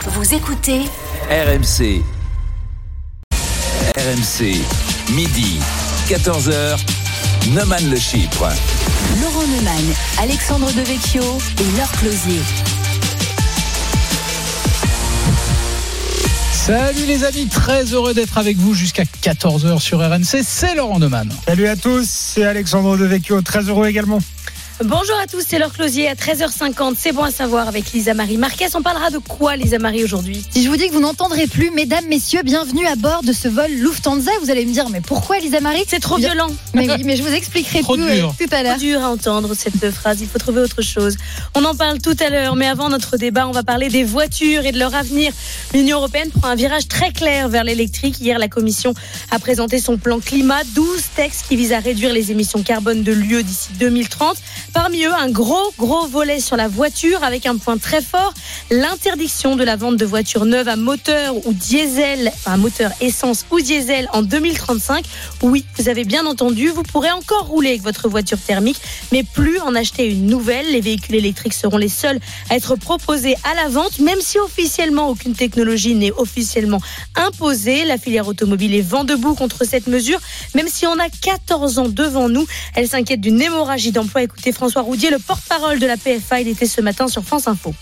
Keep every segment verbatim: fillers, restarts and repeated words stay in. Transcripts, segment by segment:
Vous écoutez R M C. R M C, midi, quatorze heures, Neumann le Chypre. Laurent Neumann, Alexandre Devecchio et Laure Closier. Salut les amis, très heureux d'être avec vous jusqu'à quatorze heures sur R M C, c'est Laurent Neumann. Salut à tous, c'est Alexandre Devecchio, très heureux également. Bonjour à tous, c'est Laure Closier à treize heures cinquante. C'est bon à savoir avec Lisa Marie Marquez. On parlera de quoi, Lisa Marie, aujourd'hui? Si je vous dis que vous n'entendrez plus, mesdames, messieurs, bienvenue à bord de ce vol Lufthansa. Vous allez me dire, mais pourquoi, Lisa Marie? C'est trop violent. Mais oui, mais je vous expliquerai Trop tout, dur. euh, tout à l'heure. C'est dur à entendre cette phrase, il faut trouver autre chose. On en parle tout à l'heure, mais avant notre débat, on va parler des voitures et de leur avenir. L'Union européenne prend un virage très clair vers l'électrique. Hier, la Commission a présenté son plan climat, douze textes qui visent à réduire les émissions carbone de l'U E d'ici deux mille trente. Parmi eux, un gros, gros volet sur la voiture avec un point très fort, l'interdiction de la vente de voitures neuves à moteur ou diesel, enfin moteur essence ou diesel en deux mille trente-cinq. Oui, vous avez bien entendu, vous pourrez encore rouler avec votre voiture thermique, mais plus en acheter une nouvelle. Les véhicules électriques seront les seuls à être proposés à la vente, même si officiellement aucune technologie n'est officiellement imposée. La filière automobile est vent debout contre cette mesure, même si on a quatorze ans devant nous. Elle s'inquiète d'une hémorragie d'emploi. Écoutez François Roudier, le porte-parole de la P F A, il était ce matin sur France Info.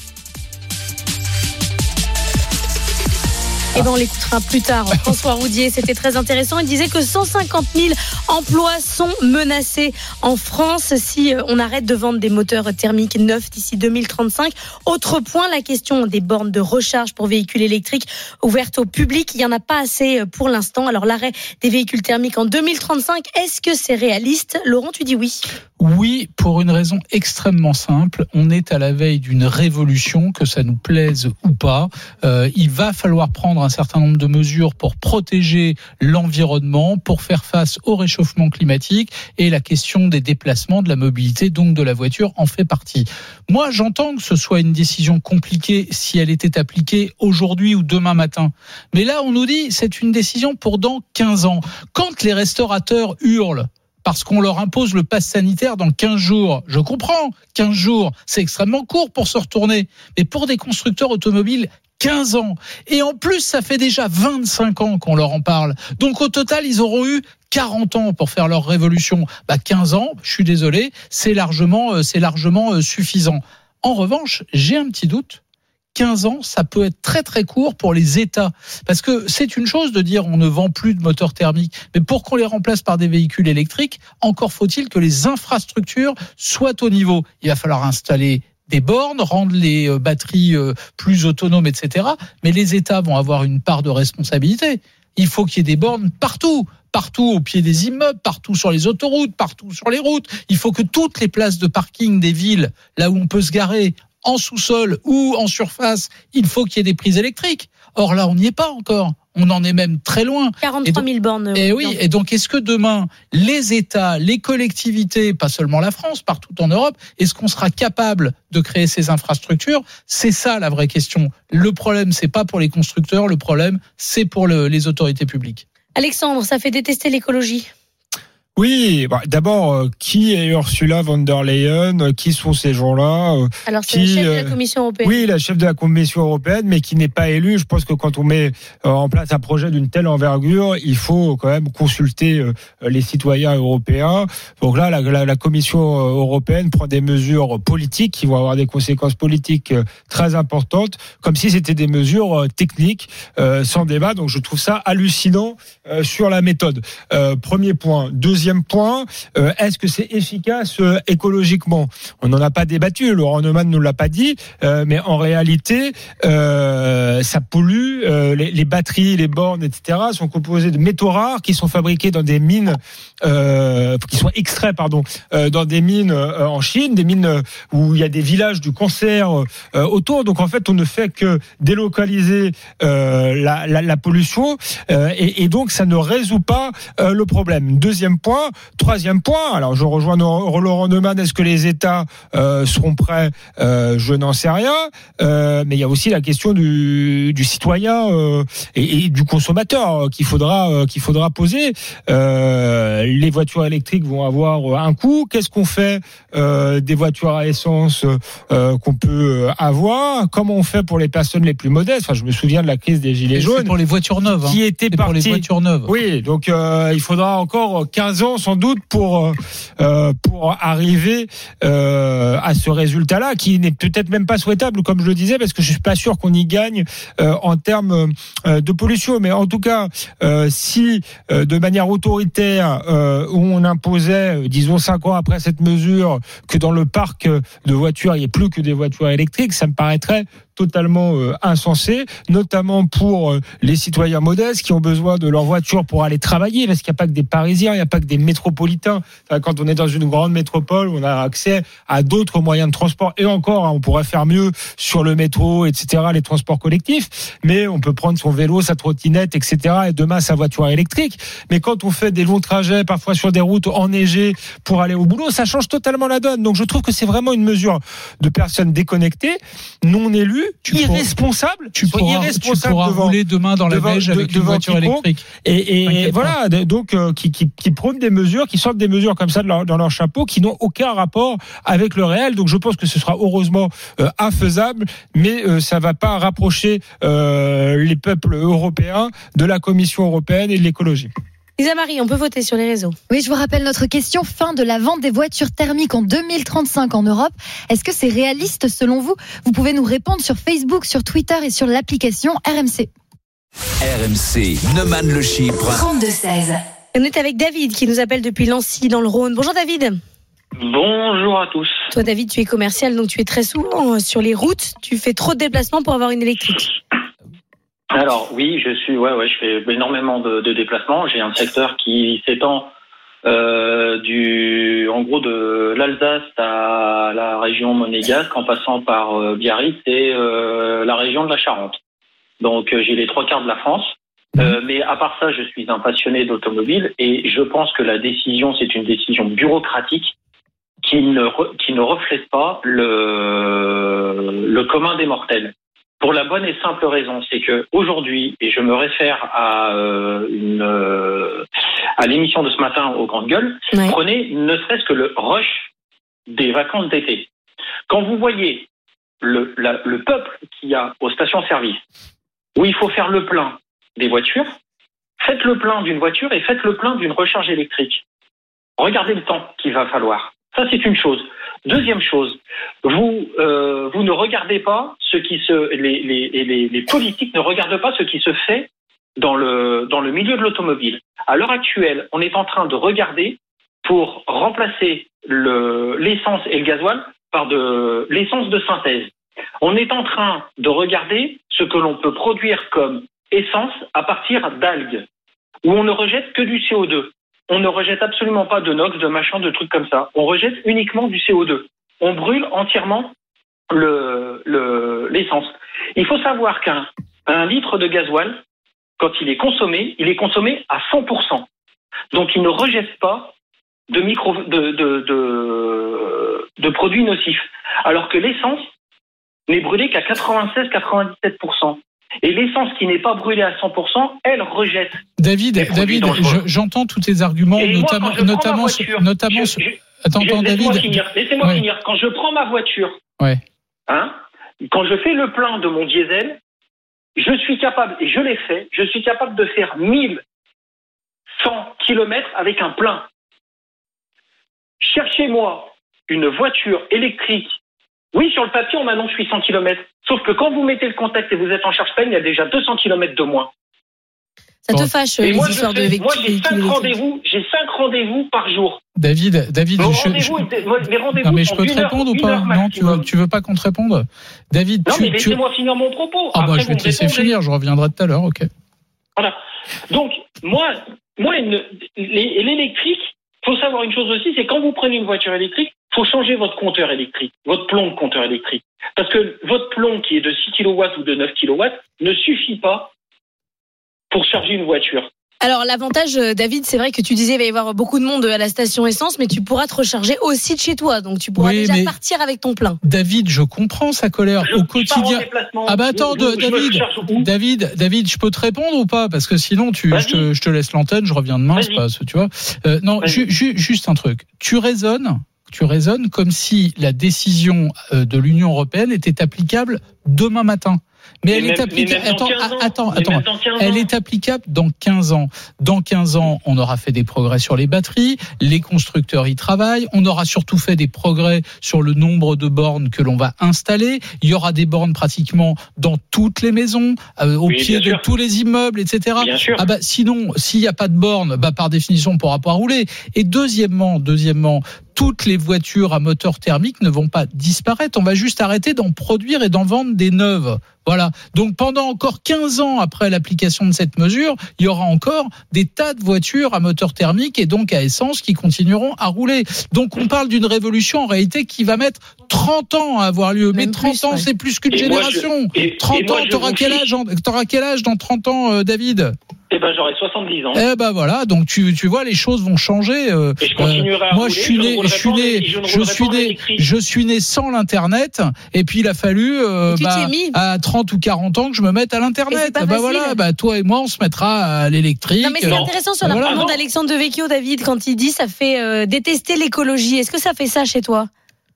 Et ben on l'écoutera plus tard. François Roudier, c'était très intéressant. Il disait que cent cinquante mille emplois sont menacés en France si on arrête de vendre des moteurs thermiques neufs d'ici deux mille trente-cinq. Autre point, la question des bornes de recharge pour véhicules électriques ouvertes au public. Il n'y en a pas assez pour l'instant. Alors l'arrêt des véhicules thermiques en deux mille trente-cinq, est-ce que c'est réaliste? Laurent, tu dis oui. Oui, pour une raison extrêmement simple. On est à la veille d'une révolution, que ça nous plaise ou pas. Euh, il va falloir prendre un certain nombre de mesures pour protéger l'environnement, pour faire face au réchauffement climatique, et la question des déplacements, de la mobilité, donc de la voiture, en fait partie. Moi, j'entends que ce soit une décision compliquée si elle était appliquée aujourd'hui ou demain matin. Mais là, on nous dit c'est une décision pour dans quinze ans. Quand les restaurateurs hurlent parce qu'on leur impose le pass sanitaire dans quinze jours. Je comprends, quinze jours, c'est extrêmement court pour se retourner. Mais pour des constructeurs automobiles, quinze ans. Et en plus, ça fait déjà vingt-cinq ans qu'on leur en parle. Donc au total, ils auront eu quarante ans pour faire leur révolution. Bah, quinze ans, je suis désolé, c'est largement, c'est largement suffisant. En revanche, j'ai un petit doute. quinze ans, ça peut être très très court pour les États. Parce que c'est une chose de dire on ne vend plus de moteurs thermiques, mais pour qu'on les remplace par des véhicules électriques, encore faut-il que les infrastructures soient au niveau. Il va falloir installer des bornes, rendre les batteries plus autonomes, et cetera. Mais les États vont avoir une part de responsabilité. Il faut qu'il y ait des bornes partout. Partout au pied des immeubles, partout sur les autoroutes, partout sur les routes. Il faut que toutes les places de parking des villes, là où on peut se garer, en sous-sol ou en surface, il faut qu'il y ait des prises électriques. Or là, on n'y est pas encore. On en est même très loin. quarante-trois mille bornes. Et oui, et donc est-ce que demain, les États, les collectivités, pas seulement la France, partout en Europe, est-ce qu'on sera capable de créer ces infrastructures? C'est ça la vraie question. Le problème, c'est pas pour les constructeurs, le problème, c'est pour le, les autorités publiques. Alexandre, ça fait détester l'écologie. Oui, bah, d'abord, euh, qui est Ursula von der Leyen? Qui sont ces gens-là? euh, Alors c'est qui, le chef de la euh, Commission européenne. Oui, la chef de la Commission européenne, mais qui n'est pas élue. Je pense que quand on met euh, en place un projet d'une telle envergure, il faut quand même consulter euh, les citoyens européens. Donc là, la, la, la Commission européenne prend des mesures politiques qui vont avoir des conséquences politiques euh, très importantes, comme si c'était des mesures euh, techniques, euh, sans débat. Donc je trouve ça hallucinant euh, sur la méthode. Euh, premier point. Deuxième point, euh, est-ce que c'est efficace euh, écologiquement? On n'en a pas débattu, Laurent Neumann ne nous l'a pas dit, euh, mais en réalité, euh, ça pollue. Euh, les, les batteries, les bornes, et cetera sont composées de métaux rares qui sont fabriqués dans des mines, euh, qui sont extraits, pardon, euh, dans des mines euh, en Chine, des mines où il y a des villages du cancer euh, autour. Donc en fait, on ne fait que délocaliser euh, la, la, la pollution euh, et, et donc ça ne résout pas euh, le problème. Deuxième point. point. Troisième point, alors je rejoins Laurent Neumann, est-ce que les États euh, seront prêts euh, Je n'en sais rien. Euh, mais il y a aussi la question du, du citoyen euh, et, et du consommateur euh, qu'il faudra, euh, qu'il faudra poser. Euh, les voitures électriques vont avoir un coût. Qu'est-ce qu'on fait euh, des voitures à essence euh, qu'on peut avoir? Comment on fait pour les personnes les plus modestes? Enfin, je me souviens de la crise des Gilets jaunes. C'est pour les voitures neuves. Hein. Qui était c'est parti. Pour les voitures neuves. Oui, donc euh, il faudra encore quinze ans sans doute pour euh, pour arriver euh, à ce résultat-là, qui n'est peut-être même pas souhaitable, comme je le disais, parce que je suis pas sûr qu'on y gagne euh, en termes euh, de pollution. Mais en tout cas, euh, si euh, de manière autoritaire, euh, on imposait, disons cinq ans après cette mesure, que dans le parc de voitures, il n'y ait plus que des voitures électriques, ça me paraîtrait totalement euh, insensé, notamment pour euh, les citoyens modestes qui ont besoin de leur voiture pour aller travailler, parce qu'il n'y a pas que des Parisiens, il n'y a pas que des métropolitains. Enfin, quand on est dans une grande métropole, on a accès à d'autres moyens de transport, et encore, hein, on pourrait faire mieux sur le métro, et cetera, les transports collectifs, mais on peut prendre son vélo, sa trottinette, et cetera, et demain sa voiture électrique. Mais quand on fait des longs trajets, parfois sur des routes enneigées pour aller au boulot, ça change totalement la donne. Donc je trouve que c'est vraiment une mesure de personnes déconnectées, non élues, tu irresponsable, tu pourras, irresponsable tu pourras devant, rouler demain dans la devant, neige avec de, une voiture électrique. Et, et voilà, pas. donc euh, qui, qui, qui prônent des mesures, qui sortent des mesures comme ça de leur, dans leur chapeau, qui n'ont aucun rapport avec le réel. Donc je pense que ce sera heureusement euh, infaisable, mais euh, ça va pas rapprocher euh, les peuples européens de la Commission européenne et de l'écologie. Lisa Marie, on peut voter sur les réseaux. Oui, je vous rappelle notre question. Fin de la vente des voitures thermiques en deux mille trente-cinq en Europe. Est-ce que c'est réaliste selon vous? Vous pouvez nous répondre sur Facebook, sur Twitter et sur l'application R M C. R M C, Neumann le Chypre. trente-deux seize. On est avec David qui nous appelle depuis Lancy dans le Rhône. Bonjour David. Bonjour à tous. Toi David, tu es commercial, donc tu es très souvent sur les routes. Tu fais trop de déplacements pour avoir une électrique. Alors oui, je suis, ouais, ouais, je fais énormément de, de déplacements. J'ai un secteur qui s'étend euh, du, en gros, de l'Alsace à la région monégasque, en passant par euh, Biarritz et euh, la région de la Charente. Donc euh, j'ai les trois quarts de la France. Euh, mais à part ça, je suis un passionné d'automobile et je pense que la décision, c'est une décision bureaucratique qui ne re, qui ne reflète pas le le commun des mortels. Pour la bonne et simple raison, c'est que aujourd'hui, et je me réfère à euh, une euh, à l'émission de ce matin aux Grandes Gueules, ouais. Prenez ne serait-ce que le rush des vacances d'été. Quand vous voyez le la, le peuple qu'il y a aux stations-service, où il faut faire le plein des voitures, faites le plein d'une voiture et faites le plein d'une recharge électrique. Regardez le temps qu'il va falloir. Ça, c'est une chose. Deuxième chose, vous euh, vous ne regardez pas ce qui se les, les les les politiques ne regardent pas ce qui se fait dans le dans le milieu de l'automobile. À l'heure actuelle, on est en train de regarder pour remplacer le l'essence et le gasoil par de l'essence de synthèse. On est en train de regarder ce que l'on peut produire comme essence à partir d'algues, où on ne rejette que du C O deux. On ne rejette absolument pas de nox, de machin, de trucs comme ça. On rejette uniquement du C O deux. On brûle entièrement le, le, l'essence. Il faut savoir qu'un un litre de gasoil, quand il est consommé, il est consommé à cent pour cent. Donc il ne rejette pas de, micro, de, de, de, de produits nocifs. Alors que l'essence n'est brûlée qu'à quatre-vingt-seize à quatre-vingt-dix-sept pour cent. Et l'essence qui n'est pas brûlée à cent pour cent, elle rejette. David, David, je, j'entends tous tes arguments, et notamment, moi, notamment, voiture, notamment. Je, je, attends, je, attends, laissez-moi David. Finir, laissez-moi ouais. finir. Quand je prends ma voiture, ouais. hein, quand je fais le plein de mon diesel, je suis capable, et je l'ai fait, je suis capable de faire mille cent kilomètres avec un plein. Cherchez-moi une voiture électrique. Oui, sur le papier, on m'annonce huit cents kilomètres. Sauf que quand vous mettez le contact et vous êtes en charge pleine, il y a déjà deux cents kilomètres de moins. Ça te fâche, et les moi, histoires fais, de Moi, j'ai cinq rendez-vous, j'ai cinq rendez-vous par jour. David, David, les je, rendez-vous, je... les rendez-vous non, mais je peux te heure, répondre ou pas? Non, tu veux, tu veux pas qu'on te réponde? David, non, tu, mais laissez-moi tu... finir mon propos. Ah, Après, bah, je vais te laisser finir, je reviendrai tout à l'heure, ok. Voilà. Donc, moi, moi, une, l'électrique, faut savoir une chose aussi, c'est quand vous prenez une voiture électrique, faut changer votre compteur électrique, votre plomb de compteur électrique. Parce que votre plomb qui est de six kilowatts ou de neuf kilowatts ne suffit pas pour charger une voiture. Alors l'avantage, David, c'est vrai que tu disais il va y avoir beaucoup de monde à la station essence, mais tu pourras te recharger aussi de chez toi, donc tu pourras Oui, déjà mais partir avec ton plein. David, je comprends sa colère Je- au je pars en quotidien. déplacement. Ah bah attends, Je- je- je me David, cherche où ? David, David, je peux te répondre ou pas? Parce que sinon, tu, Vas-y. je te, je te laisse l'antenne, je reviens demain, c'est Vas-y. pas, tu vois. Euh, non, Vas-y. ju- ju- juste un truc. Tu raisonnes, tu raisonnes comme si la décision euh, de l'Union européenne était applicable demain matin. Mais, Mais elle même- est applicable. mais même dans Attends, quinze ans. attends, Mais attends. même dans quinze Elle ans. est applicable dans quinze ans. Dans quinze ans, on aura fait des progrès sur les batteries, les constructeurs y travaillent, on aura surtout fait des progrès sur le nombre de bornes que l'on va installer. Il y aura des bornes pratiquement dans toutes les maisons, euh, au Oui, pied bien de sûr. tous les immeubles, et cetera. Bien sûr. Ah bah sinon, s'il n'y a pas de borne, bah par définition, on ne pourra pas rouler. Et deuxièmement, deuxièmement, toutes les voitures à moteur thermique ne vont pas disparaître. On va juste arrêter d'en produire et d'en vendre des neuves. Voilà. Donc pendant encore quinze ans après l'application de cette mesure, il y aura encore des tas de voitures à moteur thermique et donc à essence qui continueront à rouler. Donc on parle d'une révolution en réalité qui va mettre trente ans à avoir lieu. Même Mais trente plus, ans, ouais. c'est plus qu'une Et moi, je- génération. et- trente et moi, ans, je t'auras vous quel fiche- âge en- t'auras quel âge dans trente ans, euh, David? Eh ben, j'aurai soixante-dix ans. Eh ben voilà, donc tu tu vois les choses vont changer. euh, Et je continuerai à moi rouler, je suis je ne né, roulerai je suis pas en- né, je ne je roulerai suis pas en né, électrique. je suis né sans l'internet et puis il a fallu euh, Et tu bah, t'y es mis. à trente ou quarante ans que je me mette à Et l'internet. c'est pas Bah facile. voilà, bah toi et moi on se mettra à l'électrique. Non mais c'est Non. intéressant sur Voilà. l'argument Ah non. d'Alexandre Devecchio, David, quand il dit ça fait euh, détester l'écologie. Est-ce que ça fait ça chez toi?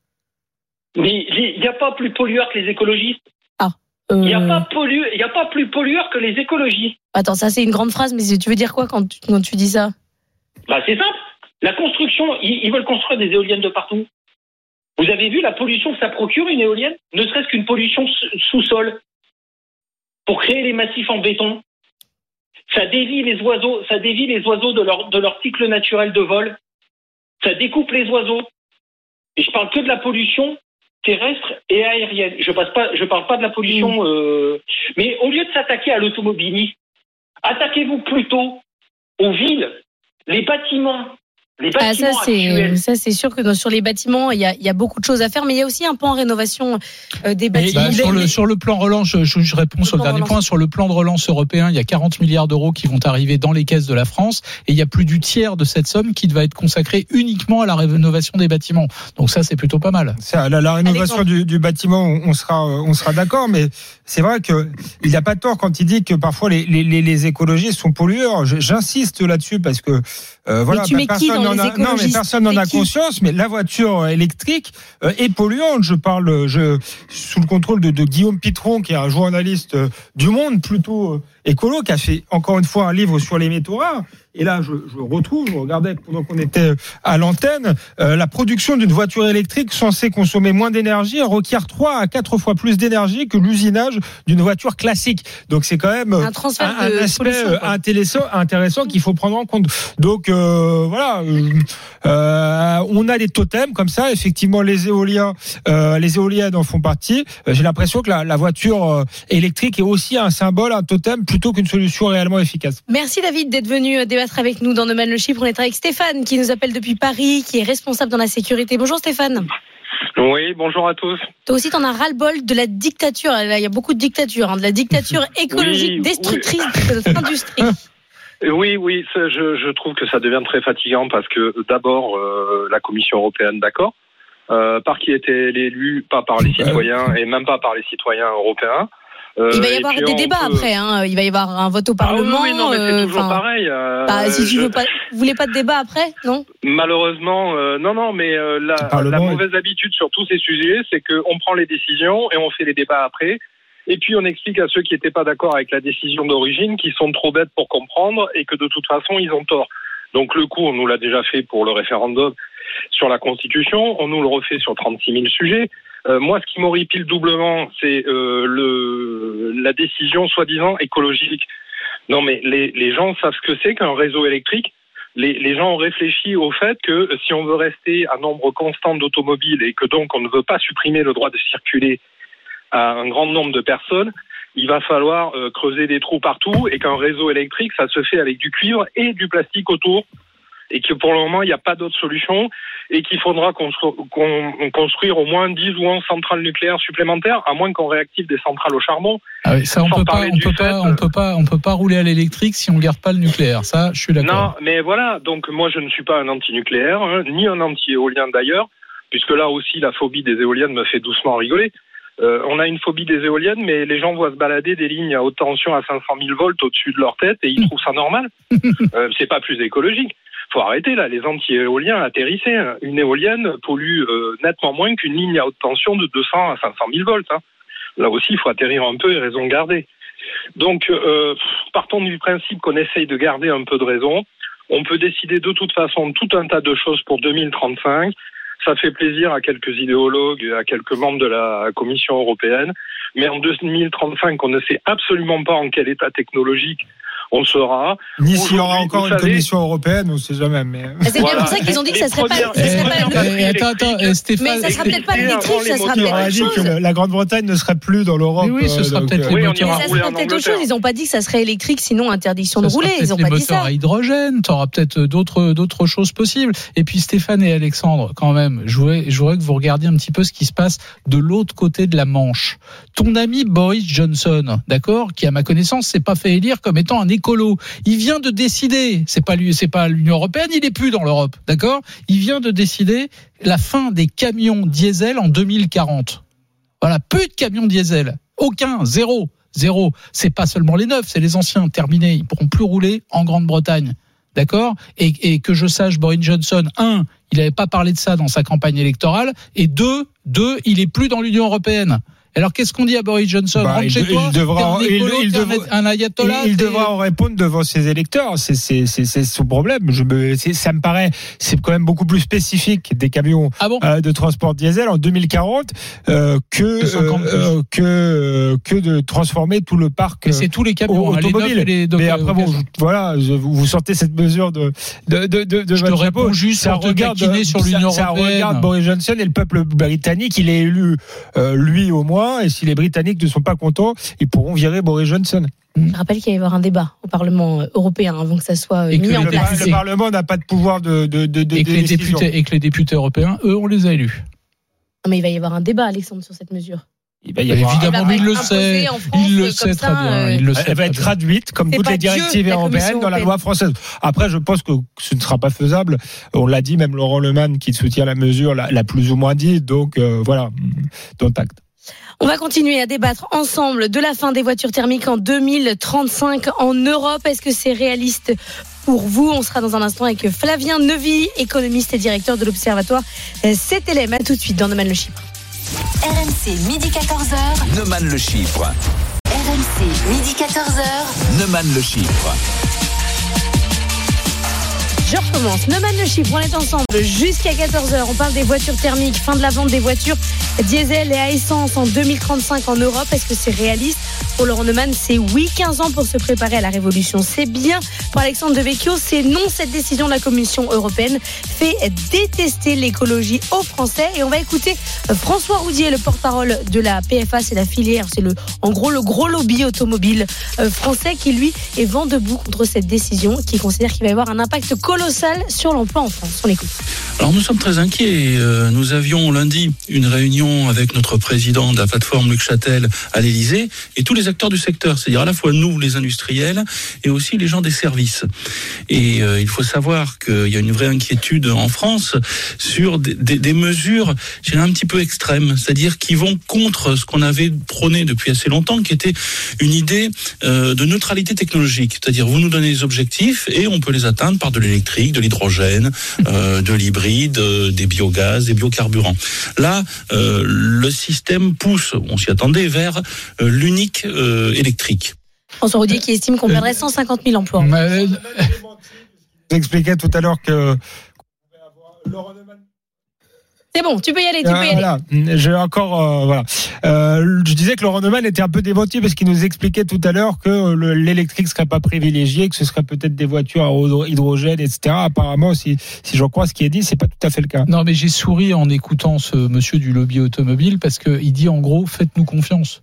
Mais il n'y a pas plus pollueur que les écologistes. Euh, Il n'y a pas pollu, il y a pas plus pollueur que les écologistes. Attends, ça c'est une grande phrase, mais tu veux dire quoi quand tu, quand tu dis ça? Bah, c'est simple. La construction, ils, ils veulent construire des éoliennes de partout. Vous avez vu la pollution que ça procure, une éolienne? Ne serait-ce qu'une pollution s- sous-sol. Pour créer les massifs en béton. Ça dévie les oiseaux, ça dévie les oiseaux de leur, de leur cycle naturel de vol. Ça découpe les oiseaux. Et je parle que de la pollution terrestre et aérienne. Je passe pas, je parle pas de la pollution, euh, mais au lieu de s'attaquer à l'automobilisme, attaquez-vous plutôt aux villes, les bâtiments. Les Ah, bâtiments ça c'est actuels. ça c'est sûr que dans- sur les bâtiments il y a, il y a beaucoup de choses à faire, mais il y a aussi un pan rénovation euh, des Mais, bâtiments. bah, sur, le, sur le plan relance, je, je réponds sur le plan dernier relance. point. Sur le plan de relance européen, il y a quarante milliards d'euros qui vont arriver dans les caisses de la France et il y a plus du tiers de cette somme qui va être consacrée uniquement à la rénovation des bâtiments. Donc ça, c'est plutôt pas mal. Ça, la, la rénovation du, du bâtiment, on, on sera, euh, on sera d'accord, mais c'est vrai que il n'a pas tort quand il dit que parfois les, les, les, les écologistes sont pollueurs. Je- J'insiste là-dessus parce que euh, voilà, tu mets qui personne dans n'en les a, non, mais écologistes? personne n'en C'est a qui conscience. Mais la voiture électrique euh, est polluante. Je parle, je sous le contrôle de, de Guillaume Pitron, qui est un journaliste euh, du Monde plutôt euh, écolo, qui a fait encore une fois un livre sur les métaux rares. Et là, je, je retrouve, je regardais pendant qu'on était à l'antenne, euh, la production d'une voiture électrique censée consommer moins d'énergie requiert trois à quatre fois plus d'énergie que l'usinage d'une voiture classique. Donc c'est quand même Un transfert un, de un aspect pollution, euh, quoi. intéressant, intéressant qu'il faut prendre en compte. Donc euh, voilà, euh, euh, on a des totems comme ça. Effectivement, les éoliens, euh, les éoliennes en font partie. Euh, J'ai l'impression que la, la voiture euh, électrique est aussi un symbole, un totem, plutôt qu'une solution réellement efficace. Merci David d'être venu débattre avec nous dans No Man le Chypre. On est avec Stéphane qui nous appelle depuis Paris, qui est responsable dans la sécurité. Bonjour Stéphane. Oui, bonjour à tous. Toi aussi, t'en as ras-le-bol de la dictature. Là, il y a beaucoup de dictature, hein, de la dictature écologique Oui, destructrice de notre industrie. Oui, oui, ça, je, je trouve que ça devient très fatigant parce que d'abord, euh, la Commission européenne, d'accord, euh, par qui était élu, pas par les citoyens et même pas par les citoyens européens. Euh, Il va y et avoir puis des on débats peut- après. Hein. Il va y avoir un vote au Ah oui, Parlement. oui, non, mais c'est euh, toujours enfin, pareil. euh, bah, si tu je- veux pas, vous voulez pas de débat après, non? Malheureusement, euh, non, non, mais euh, la, Parlement, la oui. mauvaise habitude sur tous ces sujets, c'est qu'on prend les décisions et on fait les débats après. Et puis on explique à ceux qui n'étaient pas d'accord avec la décision d'origine qu'ils sont trop bêtes pour comprendre et que de toute façon ils ont tort. Donc le coup, on nous l'a déjà fait pour le référendum sur la Constitution, on nous le refait sur trente-six mille sujets. Euh, moi, ce qui m'horripile doublement, c'est euh, le, la décision soi-disant écologique. Non, mais les, les gens savent ce que c'est qu'un réseau électrique. Les, les gens ont réfléchi au fait que si on veut rester à nombre constant d'automobiles et que donc on ne veut pas supprimer le droit de circuler à un grand nombre de personnes, il va falloir euh, creuser des trous partout et qu'un réseau électrique, ça se fait avec du cuivre et du plastique autour. et que pour le moment, il n'y a pas d'autre solution et qu'il faudra constru- qu'on, construire au moins dix ou onze centrales nucléaires supplémentaires, à moins qu'on réactive des centrales au charbon. Ah oui, ça, on peut pas, on peut pas, fait, on peut pas, on peut pas rouler à l'électrique si on garde pas le nucléaire. Ça, je suis d'accord. Non, mais voilà. Donc, moi, je ne suis pas un anti-nucléaire, hein, ni un anti-éolien d'ailleurs, puisque là aussi, la phobie des éoliennes me fait doucement rigoler. Euh, on a une phobie des éoliennes, mais les gens voient se balader des lignes à haute tension à cinq cent mille volts au-dessus de leur tête et ils trouvent ça normal. Euh, c'est pas plus écologique. Faut arrêter là, les anti-éoliens atterrissaient. Une éolienne pollue euh, nettement moins qu'une ligne à haute tension de deux cents à cinq cent mille volts. Hein. Là aussi, il faut atterrir un peu et raison garder. Donc, euh, partons du principe qu'on essaye de garder un peu de raison. On peut décider de toute façon tout un tas de choses pour deux mille trente-cinq. Ça fait plaisir à quelques idéologues, à quelques membres de la Commission européenne. Mais en deux mille trente-cinq, on ne sait absolument pas en quel état technologique on sera. Ni s'il y aura encore une savez, Commission européenne, on ne sait jamais. Mais... C'est voilà. bien pour ça qu'ils ont dit que ça serait pas... Ça serait pas eh, attends, attends, Stéphane... Mais ça sera peut-être pas l'électrique, ça sera peut-être autre chose. Que la Grande-Bretagne ne serait plus dans l'Europe. Mais oui, ce sera donc, peut-être euh, les oui, moteurs... Mais ça sera peut-être autre chose. Ils n'ont pas dit que ça serait électrique, sinon interdiction de rouler. Ils n'ont pas dit ça. Les moteurs à hydrogène, tu auras peut-être d'autres, d'autres choses possibles. Et puis Stéphane et Alexandre, quand même, je voudrais, je voudrais que vous regardiez un petit peu ce qui se passe de l'autre côté de la Manche. Ton ami Boris Johnson, d'accord, qui à ma connaissance s'est pas fait élire comme étant un écolo. Il vient de décider, c'est pas lui, c'est pas l'Union européenne, il est plus dans l'Europe, d'accord ? Il vient de décider la fin des camions diesel en deux mille quarante. Voilà, plus de camions diesel, aucun, zéro, zéro. C'est pas seulement les neufs, c'est les anciens, terminés. Ils pourront plus rouler en Grande-Bretagne, d'accord ? Et, et que je sache, Boris Johnson, un, il n'avait pas parlé de ça dans sa campagne électorale, et deux, deux, il est plus dans l'Union européenne. Alors qu'est-ce qu'on dit à Boris Johnson ? bah, Rentre il, chez il toi, devra, t'es un écolo, il, il t'es devra, un ayatollah. Il, il t'es... devra en répondre devant ses électeurs. C'est, c'est, c'est, c'est son problème. Je me, c'est, ça me paraît, c'est quand même beaucoup plus spécifique des camions ah bon euh, de transport diesel en deux mille quarante euh, que euh, que que de transformer tout le parc. Mais c'est tous les camions automobiles. Hein, les Mais après bon, je, voilà, je, vous sortez cette mesure de de de de, de je te réponds juste ça regarde sur l'Union ça, européenne. Ça regarde Boris Johnson et le peuple britannique. Il est élu euh, lui au moins, et si les Britanniques ne sont pas contents, ils pourront virer Boris Johnson. Je rappelle qu'il va y avoir un débat au Parlement européen avant que ça soit et mis en le, place. Le Parlement n'a pas de pouvoir de, de, de, de et, que de les députés, et que les députés européens, eux, on les a élus. Non, mais il va y avoir un débat, Alexandre, sur cette mesure. Il va y avoir... Évidemment, il le sait. Il le sait très bien. Il le sait. Elle va être traduite, comme toutes les directives européennes, dans la loi française. Après, je pense que ce ne sera pas faisable. On l'a dit, même Laurent Lehmann, qui soutient la mesure, l'a, l'a plus ou moins dit. Donc, euh, voilà, dont acte. On va continuer à débattre ensemble de la fin des voitures thermiques en deux mille trente-cinq en Europe. Est-ce que c'est réaliste pour vous ? On sera dans un instant avec Flavien Neuville, économiste et directeur de l'Observatoire C T L M. À tout de suite dans Neumann le Chypre. R M C, midi quatorze heures. Neumann le Chypre. R M C, midi quatorze heures. Neumann le Chypre. Je recommence. Neumann le Chypre, on est ensemble jusqu'à quatorze heures. On parle des voitures thermiques, fin de la vente des voitures diesel et à essence en deux mille trente-cinq en Europe. Est-ce que c'est réaliste ? Pour Laurent Neumann, c'est oui. quinze ans pour se préparer à la révolution, c'est bien. Pour Alexandre Devecchio, c'est non. Cette décision de la Commission européenne fait détester l'écologie aux Français. Et on va écouter François Roudier, le porte-parole de la P F A, c'est la filière, c'est le, en gros le gros lobby automobile français qui, lui, est vent debout contre cette décision, qui considère qu'il va y avoir un impact colossal sur l'emploi en France. On l'écoute. Alors nous sommes très inquiets. Nous avions lundi une réunion avec notre président de la plateforme Luc Châtel à l'Élysée et tous les acteurs du secteur, c'est-à-dire à la fois nous, les industriels, et aussi les gens des services. Et euh, il faut savoir qu'il y a une vraie inquiétude en France sur des, des, des mesures, je dirais, un petit peu extrêmes, c'est-à-dire qui vont contre ce qu'on avait prôné depuis assez longtemps, qui était une idée euh, de neutralité technologique, c'est-à-dire vous nous donnez des objectifs et on peut les atteindre par de l'électrique, de l'hydrogène, euh, de l'hybride, euh, des biogaz, des biocarburants. Là, euh, le système pousse, on s'y attendait, vers euh, l'unique euh, électrique. François Roudier qui estime qu'on perdrait cent cinquante mille emplois. Mais... Je vous expliquais tout à l'heure que... C'est bon, tu peux y aller, tu euh, peux y voilà. aller. J'ai encore, euh, voilà. Euh, je disais que Laurent Neumann était un peu démenti parce qu'il nous expliquait tout à l'heure que le, l'électrique serait pas privilégié, que ce serait peut-être des voitures à hydrogène, et cetera. Apparemment, si, si j'en crois ce qui est dit, c'est pas tout à fait le cas. Non, mais j'ai souri en écoutant ce monsieur du lobby automobile parce que il dit en gros, faites-nous confiance.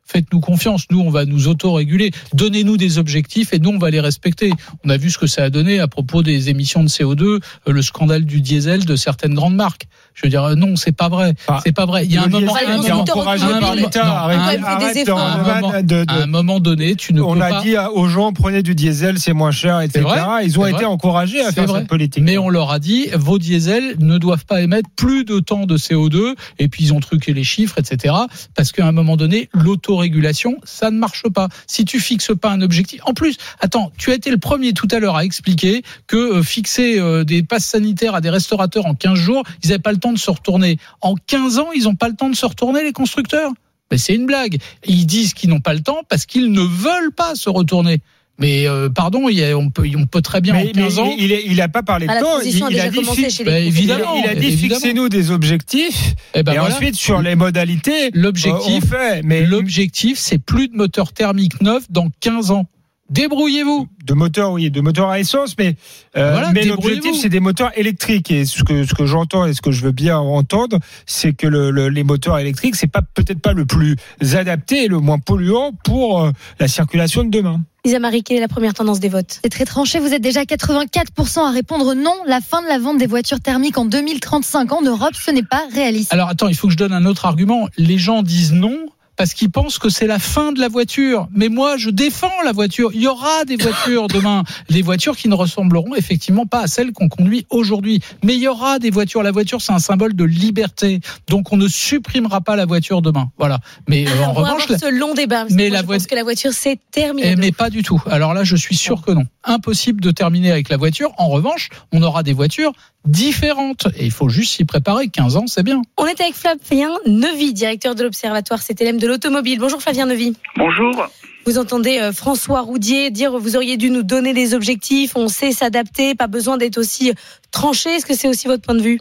faites-nous confiance. Nous, on va nous auto-réguler. Donnez-nous des objectifs et nous, on va les respecter. On a vu ce que ça a donné à propos des émissions de C O deux, euh, le scandale du diesel de certaines grandes marques. Je veux dire, euh, non, c'est pas vrai. Ah, c'est pas vrai. Il y a un moment, un moment encouragé par l'État. Arrête, arrête de, à, un moment, de, de, à un moment donné, tu ne on peux a pas... dit aux gens, prenez du diesel, c'est moins cher, et cetera. Ils ont été encouragés à faire cette politique. Mais on leur a dit, vos diesels ne doivent pas émettre plus de temps de C O deux, et puis ils ont truqué les chiffres, et cetera. Parce qu'à un moment donné, l'autorégulation, ça ne marche pas. Si tu fixes pas un objectif, en plus, attends, tu as été le premier tout à l'heure à expliquer que euh, fixer euh, des passes sanitaires à des restaurateurs en quinze jours, ils n'avaient pas le temps de se retourner. En quinze ans, ils n'ont pas le temps de se retourner, les constructeurs. Mais c'est une blague. Ils disent qu'ils n'ont pas le temps parce qu'ils ne veulent pas se retourner. Mais euh, pardon, il y a, on peut, on peut très bien mais, en quinze ans. Il, il a pas parlé de temps. Il, il a dit, fixe, bah, évidemment, il a dit fixez-nous des objectifs. Et, ben et voilà. Ensuite sur les modalités, l'objectif, euh, on fait. Mais l'objectif, c'est plus de moteurs thermiques neufs dans quinze ans. Débrouillez-vous. De moteurs, oui, de moteurs à essence, mais, euh, voilà, mais l'objectif, c'est des moteurs électriques. Et ce que, ce que j'entends et ce que je veux bien entendre, c'est que le, le, les moteurs électriques, c'est pas, peut-être pas le plus adapté et le moins polluant pour euh, la circulation de demain. Lisa Marie, quelle est la première tendance des votes? C'est très tranché, vous êtes déjà quatre-vingt-quatre pour cent à répondre non. La fin de la vente des voitures thermiques en deux mille trente-cinq en Europe, ce n'est pas réaliste. Alors attends, il faut que je donne un autre argument. Les gens disent non parce qu'ils pensent que c'est la fin de la voiture. Mais moi, je défends la voiture. Il y aura des voitures demain, des voitures qui ne ressembleront effectivement pas à celles qu'on conduit aujourd'hui. Mais il y aura des voitures. La voiture, c'est un symbole de liberté. Donc, on ne supprimera pas la voiture demain. Voilà. Mais euh, en on revanche, va avoir ce long débat. Mais moi, la je vo... pense que la voiture, c'est terminé. Eh, mais pas du tout. Alors là, je suis sûr que non. Impossible de terminer avec la voiture. En revanche, on aura des voitures différentes. Et il faut juste s'y préparer. quinze ans, c'est bien. On est avec Flavien Neuvy, directeur de l'Observatoire C T L M de l'automobile. Bonjour Flavien Neuvy. Bonjour. Vous entendez euh, François Roudier dire vous auriez dû nous donner des objectifs, on sait s'adapter, pas besoin d'être aussi tranché. Est-ce que c'est aussi votre point de vue ?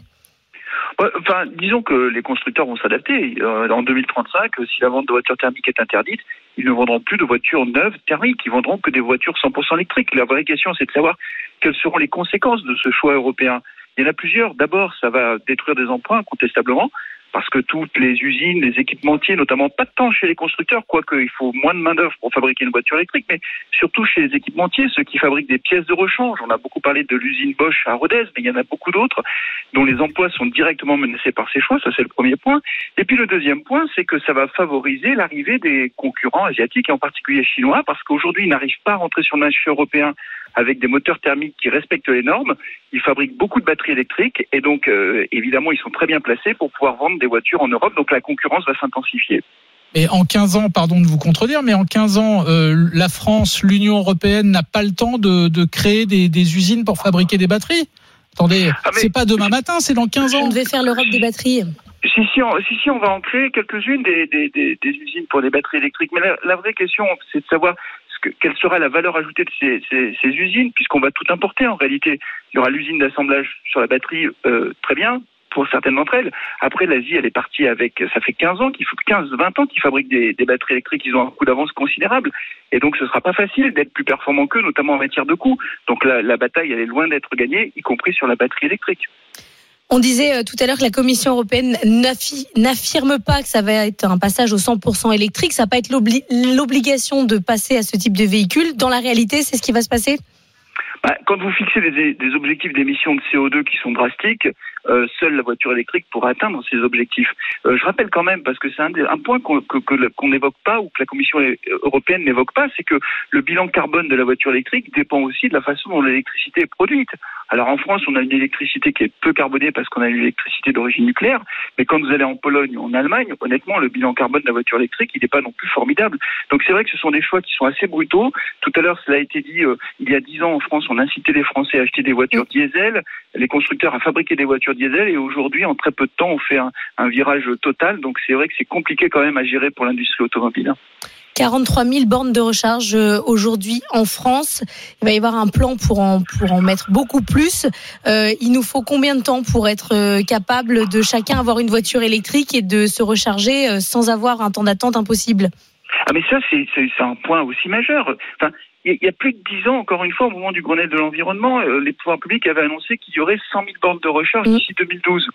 Enfin, disons que les constructeurs vont s'adapter. En deux mille trente-cinq, si la vente de voitures thermiques est interdite, ils ne vendront plus de voitures neuves thermiques. Ils vendront que des voitures cent pour cent électriques. La vraie question, c'est de savoir quelles seront les conséquences de ce choix européen. Il y en a plusieurs. D'abord, ça va détruire des emplois, incontestablement, parce que toutes les usines, les équipementiers, notamment pas de temps chez les constructeurs, quoique il faut moins de main-d'œuvre pour fabriquer une voiture électrique, mais surtout chez les équipementiers, ceux qui fabriquent des pièces de rechange. On a beaucoup parlé de l'usine Bosch à Rodez, mais il y en a beaucoup d'autres dont les emplois sont directement menacés par ces choix. Ça, c'est le premier point. Et puis le deuxième point, c'est que ça va favoriser l'arrivée des concurrents asiatiques, et en particulier chinois, parce qu'aujourd'hui, ils n'arrivent pas à rentrer sur le marché européen avec des moteurs thermiques qui respectent les normes. Ils fabriquent beaucoup de batteries électriques et donc, euh, évidemment, ils sont très bien placés pour pouvoir vendre des voitures en Europe. Donc, la concurrence va s'intensifier. Et en quinze ans, pardon de vous contredire, mais en quinze ans, euh, la France, l'Union européenne n'a pas le temps de, de créer des, des usines pour fabriquer des batteries. Attendez, ah c'est pas demain matin, c'est dans quinze ans. On devait faire l'Europe des batteries. Si, si, on, si, si, on va en créer quelques-unes des, des, des, des usines pour des batteries électriques. Mais la, la vraie question, c'est de savoir ce que, quelle sera la valeur ajoutée de ces, ces, ces usines, puisqu'on va tout importer en réalité. Il y aura l'usine d'assemblage sur la batterie, euh, très bien, pour certaines d'entre elles. Après, l'Asie, elle est partie avec, ça fait quinze ans, qu'il faut quinze, vingt ans qu'ils fabriquent des, des batteries électriques. Ils ont un coût d'avance considérable. Et donc, ce sera pas facile d'être plus performant qu'eux, notamment en matière de coût. Donc, la, la bataille, elle est loin d'être gagnée, y compris sur la batterie électrique. On disait euh, tout à l'heure que la Commission européenne n'affi- n'affirme pas que ça va être un passage au cent pour cent électrique. Ça va pas être l'obli- l'obligation de passer à ce type de véhicule. Dans la réalité, c'est ce qui va se passer ? Bah, quand vous fixez des, des objectifs d'émissions de C O deux qui sont drastiques, euh, seule la voiture électrique pourra atteindre ces objectifs. Euh, je rappelle quand même, parce que c'est un, un point qu'on, que, que, qu'on n'évoque pas ou que la Commission européenne n'évoque pas, c'est que le bilan carbone de la voiture électrique dépend aussi de la façon dont l'électricité est produite. Alors en France, on a une électricité qui est peu carbonée parce qu'on a une électricité d'origine nucléaire, mais quand vous allez en Pologne ou en Allemagne, honnêtement, le bilan carbone de la voiture électrique, il n'est pas non plus formidable. Donc c'est vrai que ce sont des choix qui sont assez brutaux. Tout à l'heure, cela a été dit, euh, il y a dix ans en France, on incitait les Français à acheter des voitures diesel, les constructeurs à fabriquer des voitures diesel, et aujourd'hui, en très peu de temps, on fait un, un virage total. Donc c'est vrai que c'est compliqué quand même à gérer pour l'industrie automobile. quarante-trois mille bornes de recharge aujourd'hui en France. Il va y avoir un plan pour en, pour en mettre beaucoup plus. Euh, il nous faut combien de temps pour être capable de chacun avoir une voiture électrique et de se recharger sans avoir un temps d'attente impossible ? Ah mais ça, c'est, c'est, c'est un point aussi majeur. Enfin, il y a plus de dix ans, encore une fois, au moment du Grenelle de l'environnement, les pouvoirs publics avaient annoncé qu'il y aurait cent mille bornes de recharge d'ici deux mille douze.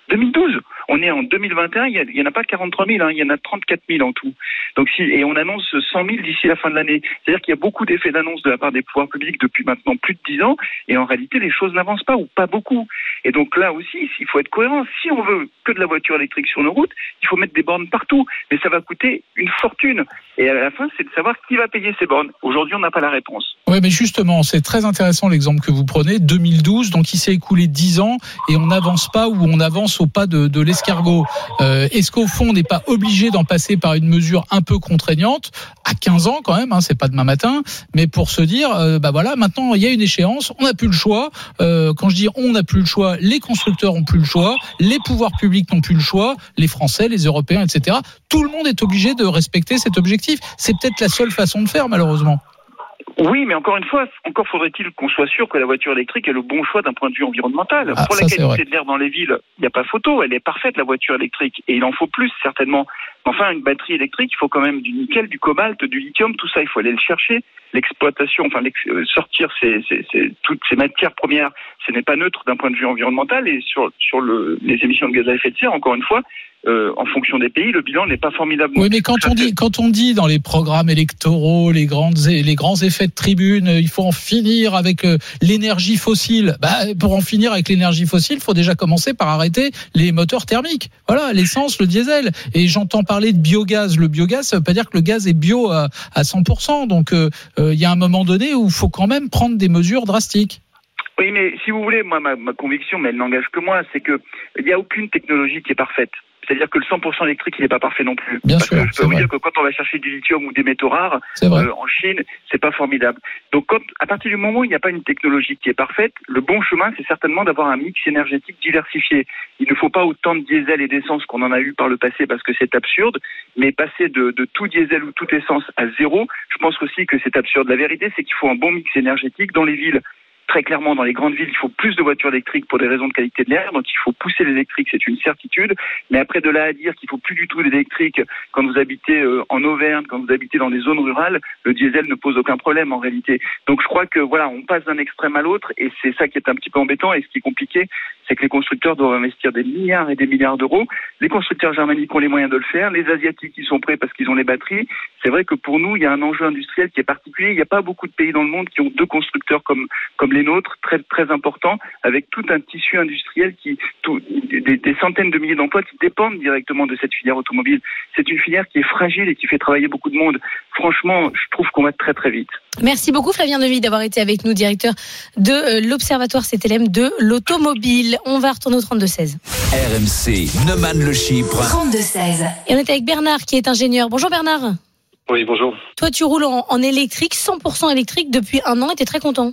deux mille douze. On est en deux mille vingt et un, il n'y en a pas quarante-trois mille, hein, il y en a trente-quatre mille en tout. Donc si, et on annonce cent mille d'ici la fin de l'année. C'est-à-dire qu'il y a beaucoup d'effets d'annonce de la part des pouvoirs publics depuis maintenant plus de dix ans, et en réalité, les choses n'avancent pas, ou pas beaucoup. Et donc là aussi, il faut être cohérent. Si on veut que de la voiture électrique sur nos routes, il faut mettre des bornes partout. Mais ça va coûter une fortune. Et à la fin, c'est de savoir qui va payer ces bornes. Aujourd'hui, on n'a pas la réponse. Oui, mais justement, c'est très intéressant l'exemple que vous prenez. deux mille douze, donc il s'est écoulé dix ans, et on n'avance pas ou on avance au pas de, de l'escargot. Euh, est-ce qu'au fond, on n'est pas obligé d'en passer par une mesure un peu contraignante, à quinze ans quand même, hein, c'est pas demain matin, mais pour se dire, euh, bah voilà, maintenant il y a une échéance, on n'a plus le choix. Euh, quand je dis on n'a plus le choix, les constructeurs ont plus le choix, les pouvoirs publics n'ont plus le choix, les Français, les Européens, et cetera. Tout le monde est obligé de respecter cet objectif. C'est peut-être la seule façon de faire, malheureusement. Oui, mais encore une fois, encore faudrait-il qu'on soit sûr que la voiture électrique est le bon choix d'un point de vue environnemental. Ah, Pour ça, la c'est qualité vrai. de l'air dans les villes, il n'y a pas photo, elle est parfaite la voiture électrique, et il en faut plus certainement. Enfin, une batterie électrique, il faut quand même du nickel, du cobalt, du lithium, tout ça, il faut aller le chercher. L'exploitation, enfin l'ex- euh, sortir ces, ces, ces, toutes ces matières premières, ce n'est pas neutre d'un point de vue environnemental, et sur, sur le, les émissions de gaz à effet de serre, encore une fois, euh, en fonction des pays, le bilan n'est pas formidable. Oui, mais quand on dit, quand on dit dans les programmes électoraux, les grandes, les grands effets de tribune, il faut en finir avec euh, l'énergie fossile. Bah, pour en finir avec l'énergie fossile, il faut déjà commencer par arrêter les moteurs thermiques. Voilà, l'essence, le diesel. Et j'entends parler de biogaz. Le biogaz, ça veut pas dire que le gaz est bio à, à cent pour cent. Donc, euh, euh, il y a un moment donné où il faut quand même prendre des mesures drastiques. Oui, mais si vous voulez, moi, ma, ma conviction, mais elle n'engage que moi, c'est que il n'y a aucune technologie qui est parfaite. C'est-à-dire que le cent pour cent électrique, il n'est pas parfait non plus. Bien Parce sûr, que je c'est peux vous vrai. dire que quand on va chercher du lithium ou des métaux rares euh, en Chine, c'est pas formidable. Donc, quand, à partir du moment où il n'y a pas une technologie qui est parfaite, le bon chemin, c'est certainement d'avoir un mix énergétique diversifié. Il ne faut pas autant de diesel et d'essence qu'on en a eu par le passé parce que c'est absurde, mais passer de, de tout diesel ou toute essence à zéro, je pense aussi que c'est absurde. La vérité, c'est qu'il faut un bon mix énergétique dans les villes. Très clairement, dans les grandes villes, il faut plus de voitures électriques pour des raisons de qualité de l'air, donc il faut pousser l'électrique, c'est une certitude. Mais après, de là à dire qu'il faut plus du tout d'électrique quand vous habitez euh, en Auvergne, quand vous habitez dans des zones rurales, le diesel ne pose aucun problème en réalité. Donc je crois que voilà, on passe d'un extrême à l'autre, et c'est ça qui est un petit peu embêtant. Et ce qui est compliqué, c'est que les constructeurs doivent investir des milliards et des milliards d'euros. Les constructeurs germaniques ont les moyens de le faire, les asiatiques ils sont prêts parce qu'ils ont les batteries. C'est vrai que pour nous, il y a un enjeu industriel qui est particulier. Il n'y a pas beaucoup de pays dans le monde qui ont deux constructeurs comme comme les nôtres, très très importants, avec tout un tissu industriel qui, tout, des, des centaines de milliers d'emplois qui dépendent directement de cette filière automobile. C'est une filière qui est fragile et qui fait travailler beaucoup de monde. Franchement, je trouve qu'on va très très vite. Merci beaucoup Flavien Neville d'avoir été avec nous, directeur de l'Observatoire C T L M de l'automobile. On va retourner au trente-deux seize. R M C, Neumann le Chypre. trente-deux seize. Et on est avec Bernard qui est ingénieur. Bonjour Bernard. Oui, bonjour. Toi tu roules en, en électrique, cent pour cent électrique depuis un an et tu es très content.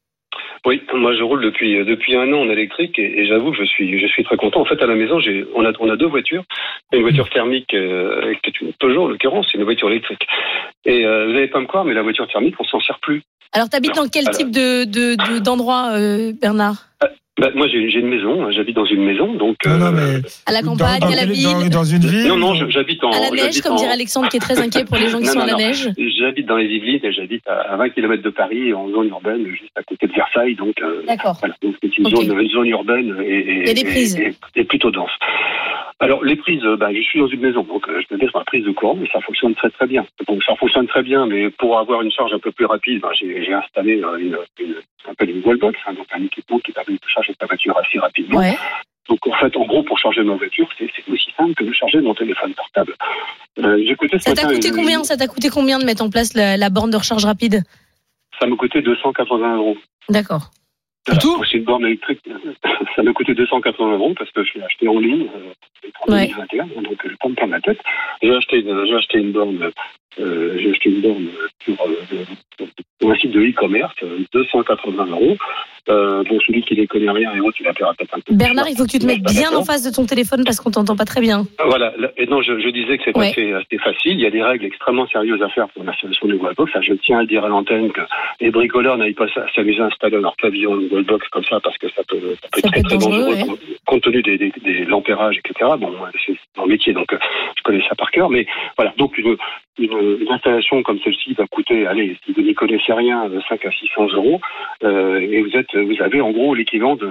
Oui, moi je roule depuis depuis un an en électrique et, et j'avoue que je suis je suis très content. En fait, à la maison, j'ai on a on a deux voitures, une voiture thermique euh, qui est une Peugeot en l'occurrence, et une voiture électrique. Et euh, vous n'allez pas me croire, mais la voiture thermique, on s'en sert plus. Alors tu habites dans quel alors, type de, de, de d'endroit, euh, Bernard? Bah, moi, j'ai, j'ai une maison, j'habite dans une maison, donc. Non, non, euh, mais À la campagne, dans, à la dans, ville, dans, dans une ville. Non, non, je- j'habite en. à la neige, j'habite comme en- dirait Alexandre qui est très inquiet pour les gens qui Non, sont non, à la non. neige. J'habite dans les Yvelines et j'habite à vingt kilomètres de Paris, en zone urbaine, juste à côté de Versailles, donc. euh, D'accord. Voilà, donc c'est une Ok. zone, une zone urbaine et, et, Il y a des prises. et, et- et plutôt dense. Alors les prises, euh, bah, je suis dans une maison, donc euh, je peux dire sur la prise de courant, mais ça fonctionne très très bien. Donc ça fonctionne très bien, mais pour avoir une charge un peu plus rapide, bah, j'ai, j'ai installé euh, une, une, un peu une wallbox, hein, donc un équipement qui permet de charger ta voiture assez rapidement. Ouais. Donc en fait, en gros, pour charger ma voiture, c'est, c'est aussi simple que de charger mon téléphone portable. Euh, j'ai coûté ce Ça t'a matin coûté une- combien Ça t'a coûté combien de mettre en place la, la borne de recharge rapide? Ça m'a coûté deux cent quatre-vingts euros. D'accord. Voilà, tout pour une borne électrique, ça m'a coûté deux cent quatre-vingts euros parce que je l'ai acheté en ligne euh, en Ouais. deux mille vingt et un, donc je ne vais pas me prendre la tête. J'ai acheté une, j'ai acheté une borne, euh, j'ai acheté une borne sur, euh, sur un site de e-commerce, euh, deux cent quatre-vingts euros. Euh, bon, celui qui ne connaît rien et autres, il va faire peut-être un peu. Bernard, il faut que tu te Mais mettes pas bien d'accord. en face de ton téléphone parce qu'on t'entend pas très bien. Voilà, là- et non, je, je disais que c'est Ouais. assez, assez facile. Il y a des règles extrêmement sérieuses à faire pour l'installation d'une wallbox. Ça, je tiens à le dire à l'antenne que les bricoleurs n'aillent pas s- s'amuser à installer leur pavillon de wallbox comme ça parce que ça peut, ça peut Ça être très peut être très dangereux, dangereux, ouais. compte, compte tenu des, des, des lampérages, et cetera. Bon, moi, c'est mon métier, donc euh, je connais ça par cœur. Mais voilà, donc une, une, une installation comme celle-ci va coûter, allez, si vous n'y connaissez rien, de cinq à six cents euros. Euh, et vous êtes, vous avez en gros l'équivalent de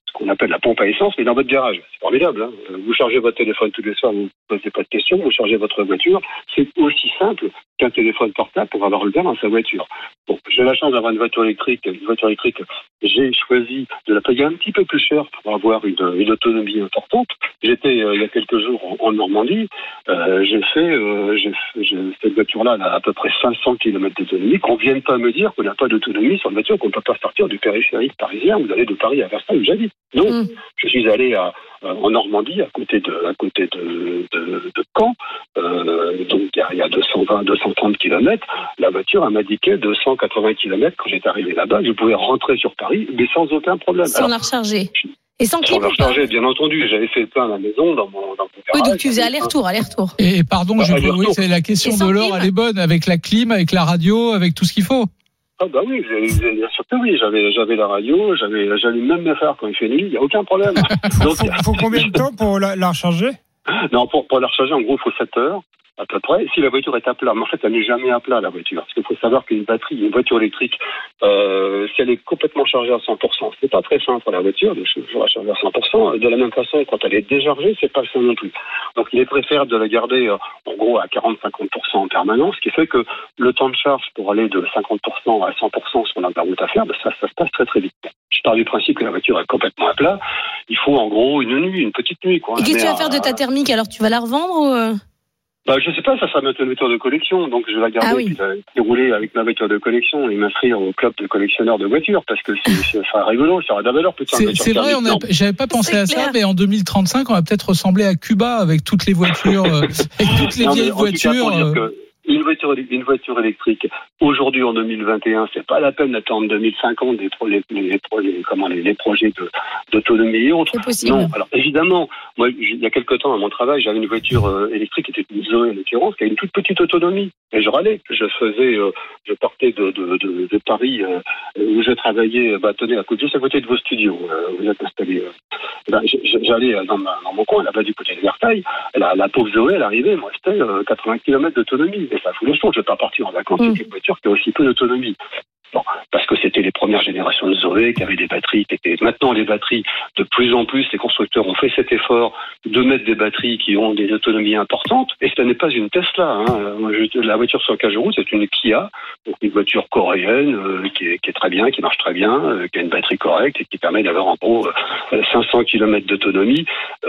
ce qu'on appelle la pompe à essence, mais dans votre garage. C'est formidable. Hein. Vous chargez votre téléphone tous les soirs, vous ne posez pas de questions, vous chargez votre voiture. C'est aussi simple qu'un téléphone portable pour avoir le verre dans sa voiture. Bon, j'ai la chance d'avoir une voiture électrique. Une voiture électrique, j'ai choisi de la payer un petit peu plus cher pour avoir une, une autonomie importante. J'étais euh, il y a quelques jours en, en Normandie. Euh, j'ai fait, euh, j'ai, j'ai, cette voiture-là elle a à peu près cinq cents kilomètres d'autonomie. Qu'on ne vienne pas me dire qu'on n'a pas d'autonomie sur une voiture, qu'on ne peut pas sortir du périphérique parisien. Vous allez de Paris à Versailles où j'habite. Non, mmh. je suis allé à, euh, en Normandie, à côté de, à côté de, de, de Caen. Euh, donc il y a deux cent vingt, deux cent trente kilomètres. La voiture elle m'indiquait deux cent quatre-vingts kilomètres quand j'étais arrivé là-bas. Je pouvais rentrer sur Paris, mais sans aucun problème. Sans la recharger. Et sans Sans la recharger, bien entendu. J'avais fait le plein à la maison, dans mon, dans mon garage. Oui, donc tu faisais aller-retour, aller-retour. Et pardon, bah, je aller-retour. oui, c'est la question de l'or, clim. elle est bonne, avec la clim, avec la radio, avec tout ce qu'il faut. Ah bah oui, bien sûr que oui. J'avais, j'avais la radio, j'avais, j'allais même me faire quand il fait nuit, il n'y a aucun problème. Donc, il faut, faut combien de temps pour la, la recharger? Non, pour, pour la recharger, en gros, il faut sept heures. À peu près, si la voiture est à plat, mais en fait, elle n'est jamais à plat, la voiture. Parce qu'il faut savoir qu'une batterie, une voiture électrique, euh, si elle est complètement chargée à cent pour cent, c'est pas très simple pour la voiture de la charger à cent pour cent. De la même façon, quand elle est déchargée, c'est pas ça non plus. Donc, il est préférable de la garder, euh, en gros, à quarante à cinquante pour cent en permanence, ce qui fait que le temps de charge pour aller de cinquante pour cent à cent pour cent sur la route à faire, ben ça, ça se passe très très vite. Je pars du principe que la voiture est complètement à plat. Il faut, en gros, une nuit, une petite nuit, quoi. Et qu'est-ce que tu vas faire de ta thermique? Alors, tu vas la revendre ou euh... Bah, je sais pas, ça sera notre voiture de collection, donc je vais la garder, ah oui. puis la, puis rouler avec ma voiture de collection et m'inscrire au club de collectionneurs de voitures, parce que c'est, ça sera rigolo, ça aura de la valeur, putain. C'est, c'est vrai, on a, j'avais pas pensé c'est à clair. ça, mais en deux mille trente-cinq, on va peut-être ressembler à Cuba avec toutes les voitures, euh, avec toutes les non, vieilles mais en tout cas, voitures. pour dire euh... que Une voiture, une voiture électrique, aujourd'hui en deux mille vingt et un, c'est pas la peine d'attendre deux mille cinquante des pro, les, les, les, comment, les, les projets de, d'autonomie et autres. C'est possible. Non, alors évidemment, moi, il y a quelque temps à mon travail, j'avais une voiture euh, électrique qui était une Zoé en l'occurrence, qui a une toute petite autonomie. Et je râlais. Je faisais, euh, je partais de, de, de, de Paris, euh, où je travaillais, bah, tenez, à côté, juste à côté de vos studios. Euh, vous êtes installés. Euh, ben, j'allais dans, ma, dans mon coin, là-bas du côté de Versailles. La, la pauvre Zoé, elle arrivait, moi, c'était euh, quatre-vingts kilomètres d'autonomie. Et ça fout le son. Je ne vais pas partir en vacances avec mmh. une voiture qui a aussi peu d'autonomie. Bon, parce que c'était les premières générations de Zoé qui avaient des batteries qui étaient... Maintenant, les batteries, de plus en plus, les constructeurs ont fait cet effort de mettre des batteries qui ont des autonomies importantes. Et ce n'est pas une Tesla. Hein. La voiture sur laquelle je roule, c'est une Kia, donc une voiture coréenne euh, qui, est, qui est très bien, qui marche très bien, euh, qui a une batterie correcte et qui permet d'avoir en gros euh, cinq cents kilomètres d'autonomie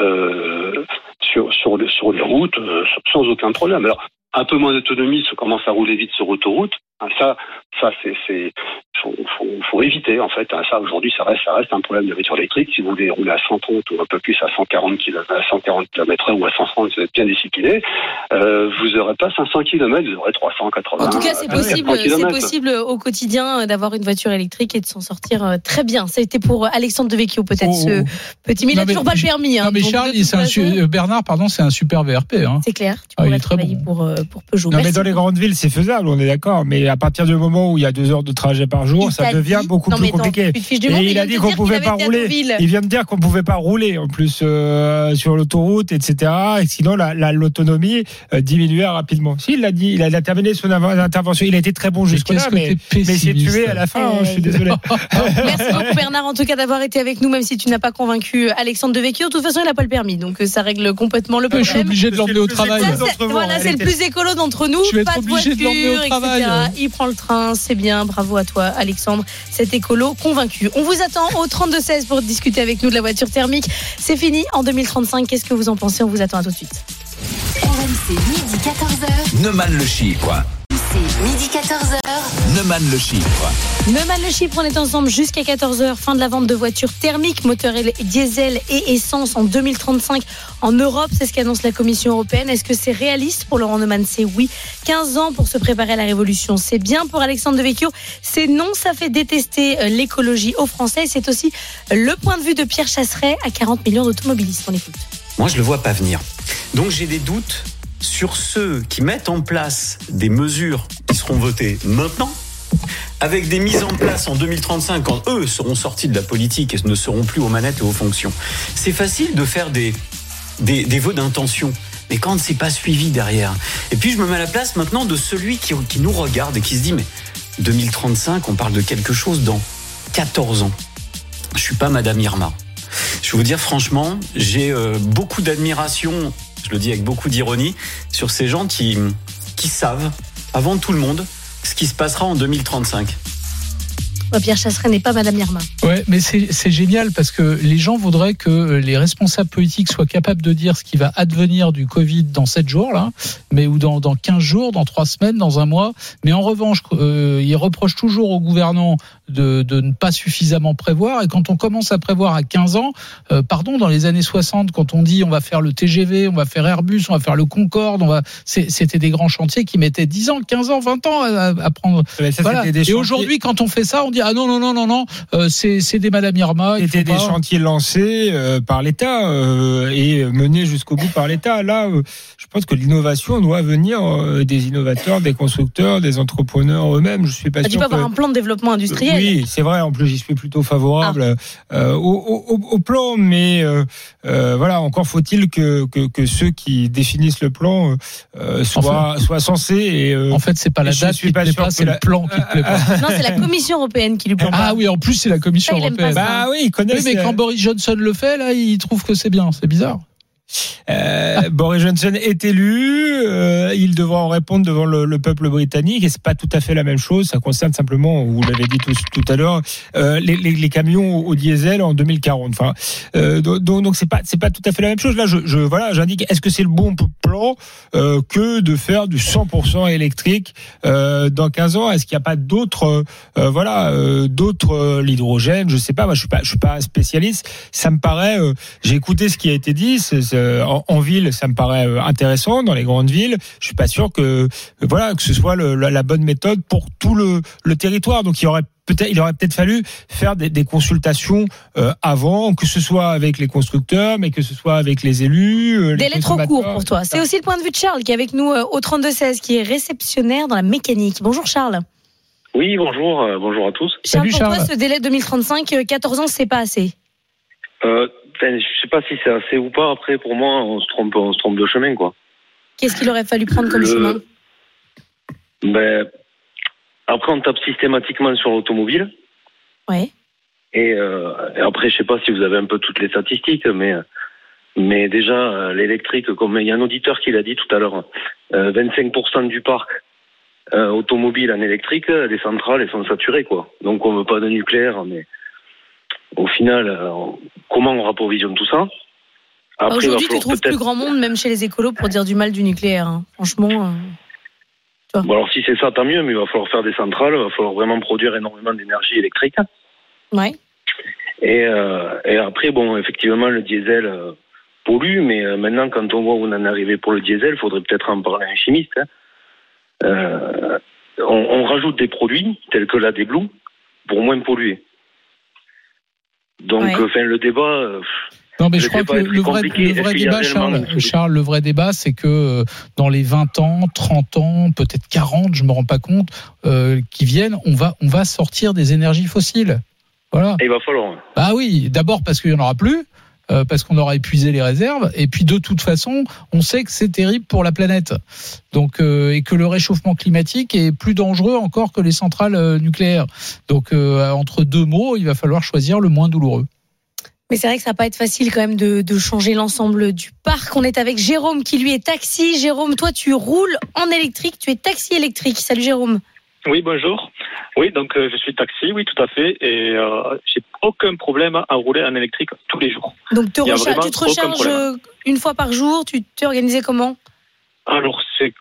euh, sur, sur, le, sur les routes euh, sans aucun problème. Alors, un peu moins d'autonomie, ça commence à rouler vite sur autoroute. Ça, ça c'est, c'est, faut, faut, faut éviter en fait. Ça aujourd'hui, ça reste, ça reste un problème de voiture électrique. Si vous voulez rouler à cent trente ou un peu plus à cent quarante kilomètres, à cent quarante kilomètres heure ou à cent trente, vous êtes bien discipliné. Euh, vous n'aurez pas cinq cents kilomètres, vous aurez trois cent quatre-vingts. En tout cas, c'est possible, c'est possible au quotidien d'avoir une voiture électrique et de s'en sortir très bien. Ça a été pour Alexandre Devecchio peut-être oh, ce petit, mais il n'a toujours pas le permis. Hein, non mais Charles, c'est un su- Bernard, pardon, c'est un super V R P. Hein. C'est clair. Tu ah, pourrais travailler bon. pour pour Peugeot. Non Merci mais dans les grandes villes, c'est faisable, on est d'accord. Mais à partir du moment où il y a deux heures de trajet par jour, il ça devient dit... beaucoup non, plus mais compliqué. Attends, et il, il a dit qu'on pouvait pas rouler. Il vient de dire qu'on pouvait pas rouler en plus euh, sur l'autoroute, et cetera. Et sinon, la, la, l'autonomie euh, diminuait rapidement. Si, il l'a dit, il a, il a terminé son intervention. Il a été très bon jusque-là, mais, mais il s'est tué à la fin. Euh... Hein, je suis désolé. Merci beaucoup Bernard, en tout cas d'avoir été avec nous, même si tu n'as pas convaincu Alexandre Devecchio. De toute façon, il n'a pas le permis, donc ça règle complètement le problème. Je suis obligé de l'emmener au travail. Ça, c'est, voilà, c'est le plus écolo d'entre nous. Je vais pas être de obligé voiture, de l'emmener au travail. et cetera. Il prend le train, c'est bien. Bravo à toi, Alexandre. Cet écolo convaincu. On vous attend au trente-deux seize pour discuter avec nous de la voiture thermique. C'est fini en deux mille trente-cinq. Qu'est-ce que vous en pensez? On vous attend à tout de suite. R M C, midi quatorze heures. Neumann le Chypre. C'est midi quatorze heures. Neumann le Chypre. Neumann le Chypre, on est ensemble jusqu'à quatorze heures. Fin de la vente de voitures thermiques, moteur diesel et essence en deux mille trente-cinq en Europe. C'est ce qu'annonce la Commission européenne. Est-ce que c'est réaliste pour Laurent Neumann? C'est oui. quinze ans pour se préparer à la révolution. C'est bien pour Alexandre Devecchio. C'est non, ça fait détester l'écologie aux Français. C'est aussi le point de vue de Pierre Chasseret à quarante millions d'automobilistes. On écoute. Moi, je le vois pas venir. Donc, j'ai des doutes sur ceux qui mettent en place des mesures qui seront votées maintenant, avec des mises en place en deux mille trente-cinq, quand eux seront sortis de la politique et ne seront plus aux manettes et aux fonctions. C'est facile de faire des, des, des vœux d'intention, mais quand c'est pas suivi derrière. Et puis je me mets à la place maintenant de celui qui, qui nous regarde et qui se dit, mais deux mille trente-cinq, on parle de quelque chose dans quatorze ans. Je suis pas Madame Irma. Je vais vous dire franchement, j'ai euh, beaucoup d'admiration, je le dis avec beaucoup d'ironie, sur ces gens qui, qui savent, avant tout le monde, ce qui se passera en deux mille trente-cinq. Pierre Chasseret n'est pas Madame Irma. Ouais, mais c'est, c'est génial parce que les gens voudraient que les responsables politiques soient capables de dire ce qui va advenir du Covid dans sept jours, là, mais ou dans, dans quinze jours, dans trois semaines, dans un mois. Mais en revanche, euh, ils reprochent toujours au gouvernement de, de ne pas suffisamment prévoir. Et quand on commence à prévoir à quinze ans, euh, pardon, dans les années soixante, quand on dit on va faire le T G V, on va faire Airbus, on va faire le Concorde, on va, c'est, c'était des grands chantiers qui mettaient dix ans, quinze ans, vingt ans à, à prendre. Ouais, ça, voilà. des Et chantiers... aujourd'hui, quand on fait ça, on dit ah non non non non non, euh, c'est c'est des Madame Irma. C'était des pas... chantiers lancés euh, par l'État euh, et menés jusqu'au bout par l'État. Là, euh, je pense que l'innovation doit venir euh, des innovateurs, des constructeurs, des entrepreneurs eux-mêmes. Je suis pas ah, sûr. Tu peux que... avoir un plan de développement industriel. Oui, c'est vrai. En plus, j'y suis plutôt favorable ah. euh, au, au, au plan, mais euh, euh, voilà. Encore faut-il que, que que ceux qui définissent le plan euh, soient enfin, soient censés. Et, euh, en fait, c'est pas la date qui te plaît pas, c'est la... le plan qui te plaît pas. Non, c'est la Commission européenne qui lui plaît pas. Ah oui, en plus c'est la Commission ça, européenne. Bah oui, ils connaissent. Oui, mais quand Boris Johnson le fait, là, il trouve que c'est bien. C'est bizarre. Euh, Boris Johnson est élu, euh, il devra en répondre devant le, le peuple britannique, et c'est pas tout à fait la même chose. Ça concerne simplement, vous l'avez dit tout, tout à l'heure, euh, les, les, les camions au, au diesel en deux mille quarante. Enfin, euh, donc, donc c'est pas c'est pas tout à fait la même chose. Là, je, je voilà, j'indique. Est-ce que c'est le bon plan euh, que de faire du cent pour cent électrique euh, dans quinze ans? Est-ce qu'il n'y a pas d'autres, euh, voilà, euh, d'autres euh, l'hydrogène? Je sais pas. Moi, je suis pas, je suis pas un spécialiste. Ça me paraît. Euh, j'ai écouté ce qui a été dit. C'est, c'est, En, en ville, ça me paraît intéressant. Dans les grandes villes, je suis pas sûr que voilà que ce soit le, la, la bonne méthode pour tout le, le territoire. Donc il y aurait peut-être, il aurait peut-être fallu faire des, des consultations euh, avant, que ce soit avec les constructeurs, mais que ce soit avec les élus. Euh, les Délai trop court pour toi. C'est aussi le point de vue de Charles qui est avec nous euh, au trente-deux seize, qui est réceptionnaire dans la mécanique. Bonjour Charles. Oui, bonjour, euh, bonjour à tous. Charles, Salut, pour Charles. toi, ce délai deux mille trente-cinq, euh, quatorze ans, c'est pas assez. Euh, je sais pas si c'est assez ou pas. Après, pour moi, on se trompe, on se trompe de chemin, quoi. Qu'est-ce qu'il aurait fallu prendre comme Le... chemin? Ben, après, on tape systématiquement sur l'automobile. Ouais. Et, euh, et après, je sais pas si vous avez un peu toutes les statistiques, mais mais déjà euh, l'électrique, comme il y a un auditeur qui l'a dit tout à l'heure, euh, vingt-cinq pour cent du parc euh, automobile en électrique, les centrales elles sont saturées, quoi. Donc on veut pas de nucléaire, mais au final, euh, comment on rapprovisionne tout ça? Après, aujourd'hui, tu trouves plus grand monde, même chez les écolos, pour dire du mal du nucléaire. Hein. Franchement. Euh... Bon, alors si c'est ça, tant mieux, mais il va falloir faire des centrales, il va falloir vraiment produire énormément d'énergie électrique. Ouais. Et, euh, et après, bon, effectivement, le diesel euh, pollue, mais euh, maintenant, quand on voit où on en est arrivé pour le diesel, il faudrait peut-être en parler à un chimiste. Hein. Euh, on, on rajoute des produits, tels que la Blue, pour moins polluer. Donc, ouais. enfin, le débat. Euh, non, mais je crois que le, le vrai, le vrai débat, Charles, Charles, le vrai débat, c'est que dans les vingt ans, trente ans, peut-être quarante, je me rends pas compte, euh, qui viennent, on va, on va sortir des énergies fossiles. Voilà. Et il va falloir. Bah oui, d'abord parce qu'il y en aura plus, euh, parce qu'on aura épuisé les réserves, et puis de toute façon, on sait que c'est terrible pour la planète. Donc, euh, et que le réchauffement climatique est plus dangereux encore que les centrales euh, nucléaires. Donc, euh, entre deux mots, il va falloir choisir le moins douloureux. Mais c'est vrai que ça va pas être facile quand même de, de changer l'ensemble du parc. On est avec Jérôme qui lui est taxi. Jérôme, toi tu roules en électrique, tu es taxi électrique. Salut Jérôme. Oui, bonjour. Oui, donc euh, je suis taxi, oui, tout à fait. Et euh, j'ai aucun problème à rouler en électrique tous les jours. Donc te recharge, tu te recharges une fois par jour, tu t'es organisé comment? Alors c'est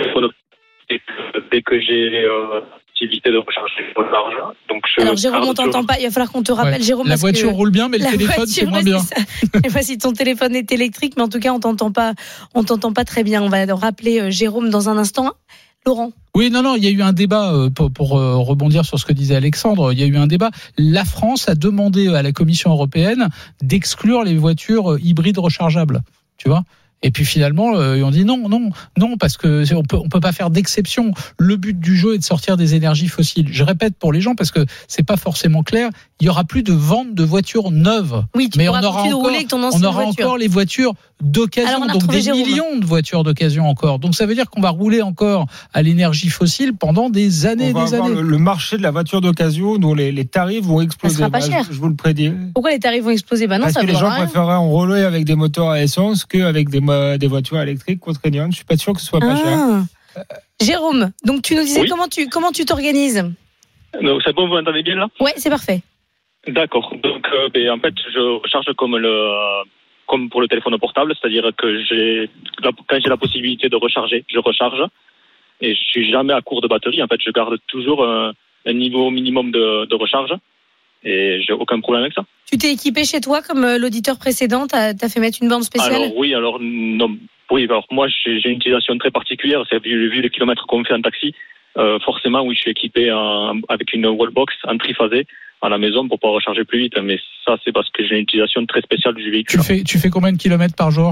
dès que j'ai euh, activité de recharge large. Donc je Alors Jérôme, on t'entend pas, il va falloir qu'on te rappelle, ouais. Jérôme. La voiture roule bien, mais le téléphone voiture, c'est moins ouais, bien. Je sais pas si ton téléphone est électrique, mais en tout cas on t'entend pas, on t'entend pas très bien. On va rappeler Jérôme dans un instant. Laurent. Oui, non, non, il y a eu un débat, pour, pour rebondir sur ce que disait Alexandre, il y a eu un débat. La France a demandé à la Commission européenne d'exclure les voitures hybrides rechargeables, tu vois. Et puis finalement, euh, ils ont dit non, non, non, parce que on peut, on peut pas faire d'exception. Le but du jeu est de sortir des énergies fossiles. Je répète pour les gens parce que c'est pas forcément clair. Il y aura plus de vente de voitures neuves. Oui, tu mais pourras on aura encore, rouler avec ton ancienne on aura voiture. encore les voitures d'occasion, donc des Jérôme. millions de voitures d'occasion encore. Donc ça veut dire qu'on va rouler encore à l'énergie fossile pendant des années et des années. Le, le marché de la voiture d'occasion dont les, les tarifs vont exploser. Ça sera pas bah, cher. Je, je vous le prédis. Pourquoi les tarifs vont exploser? Bah non, Parce ça que les vaut gens rien. préféreraient en rouler avec des moteurs à essence qu'avec des, des voitures électriques contraignantes. Je suis pas sûr que ce soit pas ah. cher. Jérôme, donc tu nous disais Oui. comment tu comment tu t'organises? Donc, c'est bon, vous m'entendez bien là? Ouais, c'est parfait. D'accord. Donc, euh, ben, en fait, je recharge comme le, comme pour le téléphone portable, c'est-à-dire que j'ai, quand j'ai la possibilité de recharger, je recharge, et je suis jamais à court de batterie. En fait, je garde toujours un, un niveau minimum de, de recharge, et j'ai aucun problème avec ça. Tu t'es équipé chez toi comme euh, l'auditeur précédent, t'as, t'as fait mettre une borne spéciale? Alors oui, alors non, oui, alors moi j'ai, j'ai une utilisation très particulière. C'est vu, vu les kilomètres qu'on fait en taxi, euh, forcément oui, je suis équipé en, avec une wallbox en triphasé à la maison pour pouvoir recharger plus vite. Mais ça, c'est parce que j'ai une utilisation très spéciale du véhicule. Tu fais, tu fais combien de kilomètres par jour?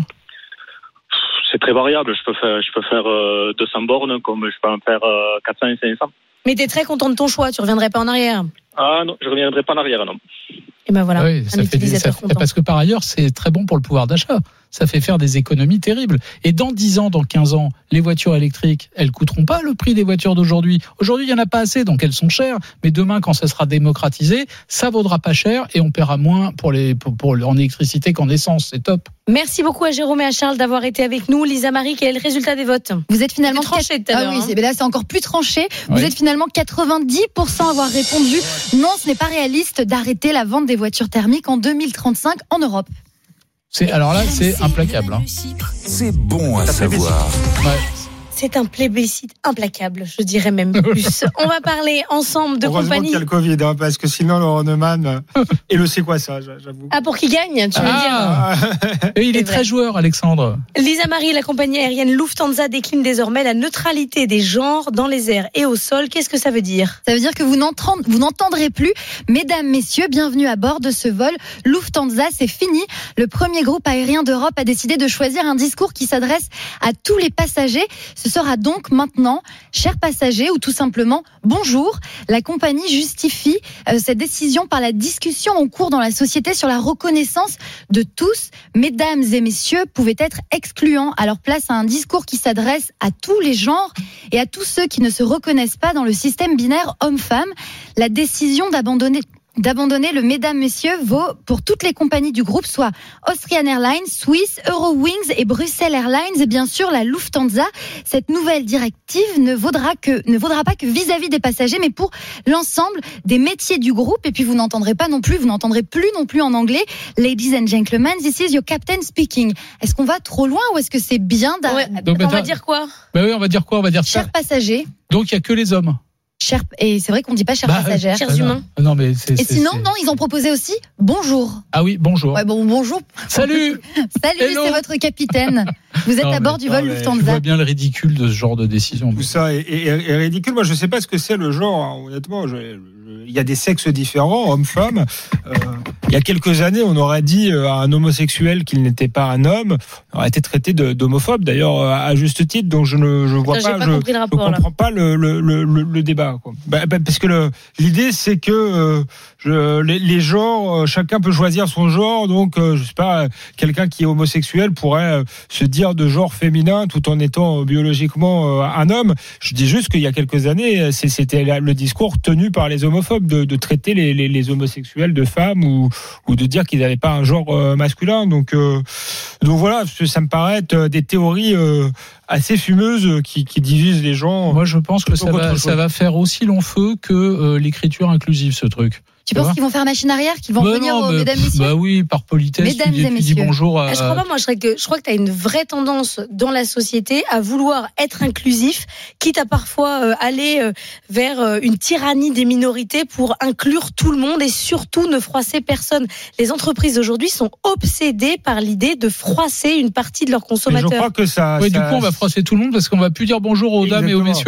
C'est très variable. Je peux faire, je peux faire euh, deux cents bornes, comme je peux en faire euh, quatre cents et cinq cents. Mais t'es très content de ton choix, tu reviendrais pas en arrière? Ah non, je reviendrai pas en arrière, non. Et ben voilà, Oui, un ça fait des, ça utilisateur fait- content. parce que par ailleurs, c'est très bon pour le pouvoir d'achat. Ça fait faire des économies terribles. Et dans dix ans, dans quinze ans, les voitures électriques, elles coûteront pas le prix des voitures d'aujourd'hui. Aujourd'hui, il y en a pas assez, donc elles sont chères. Mais demain, quand ça sera démocratisé, ça vaudra pas cher et on paiera moins pour les, pour, pour, en électricité qu'en essence. C'est top. Merci beaucoup à Jérôme et à Charles d'avoir été avec nous. Lisa Marie, quel est le résultat des votes? Vous êtes finalement C'était tranché tout à l'heure, Ah oui, hein. c'est- mais là c'est encore plus tranché. Vous Oui. êtes finalement quatre-vingt-dix pour cent à avoir répondu non, ce n'est pas réaliste d'arrêter la vente des voitures thermiques en deux mille trente-cinq en Europe. C'est, alors là, c'est implacable. Hein. C'est bon à savoir. Ouais. C'est un plébiscite implacable, je dirais même plus. On va parler ensemble de Heureusement compagnie. qu'il y a le Covid, hein, parce que sinon le Horneman. Et le c'est quoi ça, j'avoue. Ah, pour qui gagne, tu veux Ah. Et il C'est est vrai. très joueur, Alexandre. dire? Lisa Marie, la compagnie aérienne Lufthansa décline désormais la neutralité des genres dans les airs et au sol. Qu'est-ce que ça veut dire? Ça veut dire que vous n'entend- vous n'entendrez plus, mesdames, messieurs, bienvenue à bord de ce vol Lufthansa, c'est fini. Le premier groupe aérien d'Europe a décidé de choisir un discours qui s'adresse à tous les passagers. Ce sera donc maintenant, chers passagers, ou tout simplement bonjour. La compagnie justifie euh, cette décision par la discussion en cours dans la société sur la reconnaissance de tous. Mesdames et messieurs pouvaient être excluants, alors place à un discours qui s'adresse à tous les genres et à tous ceux qui ne se reconnaissent pas dans le système binaire homme-femme. La décision d'abandonner d'abandonner le mesdames, messieurs vaut pour toutes les compagnies du groupe, soit Austrian Airlines, Swiss, Eurowings et Bruxelles Airlines et bien sûr la Lufthansa. Cette nouvelle directive ne vaudra que, ne vaudra pas que vis-à-vis des passagers, mais pour l'ensemble des métiers du groupe. Et puis vous n'entendrez pas non plus, vous n'entendrez plus non plus en anglais. Ladies and gentlemen, this is your captain speaking. Est-ce qu'on va trop loin ou est-ce que c'est bien d'a- Ouais, Donc, on bah, va dire quoi? Bah oui, on va dire quoi? On va dire ça. Chers passagers, Donc il y a que les hommes. chers, et c'est vrai qu'on dit pas chers Bah, passagères. Chers Ah non. humains. Non, mais c'est, Et c'est- sinon, c'est- non, ils ont proposé aussi bonjour. Ah oui, bonjour. Ouais, bon, bonjour. Salut. Salut, Hello. c'est votre capitaine. Vous êtes Non, à bord mais- du vol non, mais Je Lufthansa. vois bien le ridicule de ce genre de décision. Tout ça est, est- est ridicule. Moi, je sais pas ce que c'est le genre. Hein, honnêtement, je- je- il y a des sexes différents, hommes-femmes. Euh, il y a quelques années, on aurait dit à un homosexuel qu'il n'était pas un homme. On aurait été traité de, d'homophobe, d'ailleurs, à juste titre. Donc, je ne je vois Ça, j'ai pas, pas je, compris le je rapport, là. comprends pas le, le, le, le, le débat. Quoi. Bah, bah, parce que le, l'idée, c'est que euh, je, les, les genres, euh, chacun peut choisir son genre. Donc, euh, je sais pas, euh, quelqu'un qui est homosexuel pourrait euh, se dire de genre féminin tout en étant euh, biologiquement euh, un homme. Je dis juste qu'il y a quelques années, c'est- c'était la- le discours tenu par les homophobes de, de traiter les, les, les homosexuels de femmes ou, ou de dire qu'ils n'avaient pas un genre euh, masculin. Donc, euh, donc voilà, ça me paraît être euh, des théories euh, assez fumeuses qui, qui divisent les gens. Moi, je pense que ça Plutôt va, qu'autre ça chose. va faire aussi long feu que euh, l'écriture inclusive, ce truc. Tu penses vois qu'ils vont faire machine arrière, qu'ils vont Bah revenir non, aux mais- mesdames, messieurs? Bah oui, par politesse, Mesdames tu dis, et tu dis messieurs. bonjour à... Ah, je crois pas, moi, je crois que, je crois que tu as une vraie tendance dans la société à vouloir être inclusif, quitte à parfois euh, aller euh, vers euh, une tyrannie des minorités pour inclure tout le monde et surtout ne froisser personne. Les entreprises aujourd'hui sont obsédées par l'idée de froisser une partie de leurs Mais je consommateurs. crois que ça. Oui, ça- du coup, on va froisser tout le monde parce qu'on va plus dire bonjour aux dames et aux Exactement. messieurs.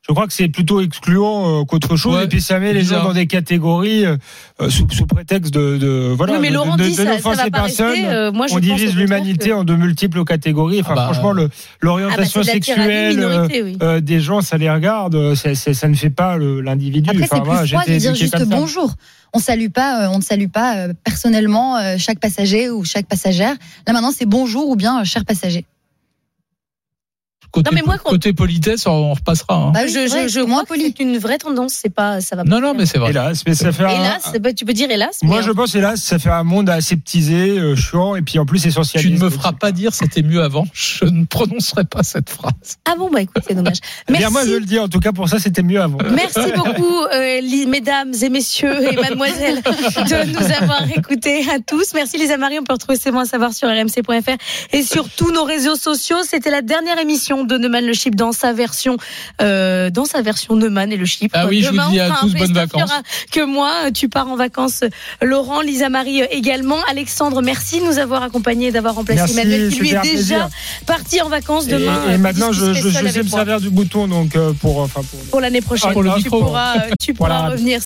Je crois que c'est plutôt excluant euh, qu'autre chose. Ouais, et puis ça met les bizarre. gens dans des catégories euh, sous, sous prétexte de, de voilà. Oui, mais de, Laurent de, dit, de, ça- de ça va les pas personnes. rester, euh, moi, je on pense divise au l'humanité contraire que- en de multiples catégories. Enfin, Ah bah, franchement, le, l'orientation Ah bah, c'est de la tyrannie sexuelle minorité, oui. euh, des gens, ça les regarde. C'est, c'est, ça ne fait pas le, l'individu. Après, Enfin, c'est plus voilà, froid j'étais de dire éduqué juste comme ça. bonjour. On salue pas, euh, on ne salue pas euh, personnellement euh, chaque passager ou chaque passagère. Là maintenant, c'est bonjour ou bien euh, cher passager. Côté, Non, mais moi, quand- côté politesse, on repassera. Hein. Bah oui, je c'est vrai, je, je c'est moins crois que c'est une vraie tendance. C'est pas, ça va. Non, non, mais c'est vrai. Hélas, mais ça fait un- Hélas, c'est pas- tu peux dire hélas. Moi, mais, je pense, hélas, ça fait un monde aseptisé, euh, chiant, et puis en plus essentialiste. Tu ne me feras pas dire c'était mieux avant. Je ne prononcerai pas cette phrase. Ah bon, bah écoute, c'est dommage. Eh bien, Merci. moi, je le dis, en tout cas, pour ça, c'était mieux avant. Merci beaucoup, euh, li- mesdames et messieurs et mademoiselles, de nous avoir écoutés à tous. Merci Lisa Marie. On peut retrouver ces mots à savoir sur r m c point f r et sur tous nos réseaux sociaux. C'était la dernière émission de Neumann le Chip dans sa version, euh, dans sa version Neumann et le Chip. Ah oui, je Demain, vous dis on à fera tous un bonnes best-of. Il y vacances. aura que moi. Tu pars en vacances, Laurent, Lisa Marie également. Alexandre, merci de nous avoir accompagnés et d'avoir remplacé Merci, Emmanuel qui lui c'était est un déjà plaisir. parti en vacances Et, demain. et euh, maintenant, je, discuter je, seul je avec sais me moi. servir du bouton, donc, euh, pour, enfin, pour. Pour l'année prochaine, Pour le tu micro. pourras, euh, tu pourras Voilà. revenir.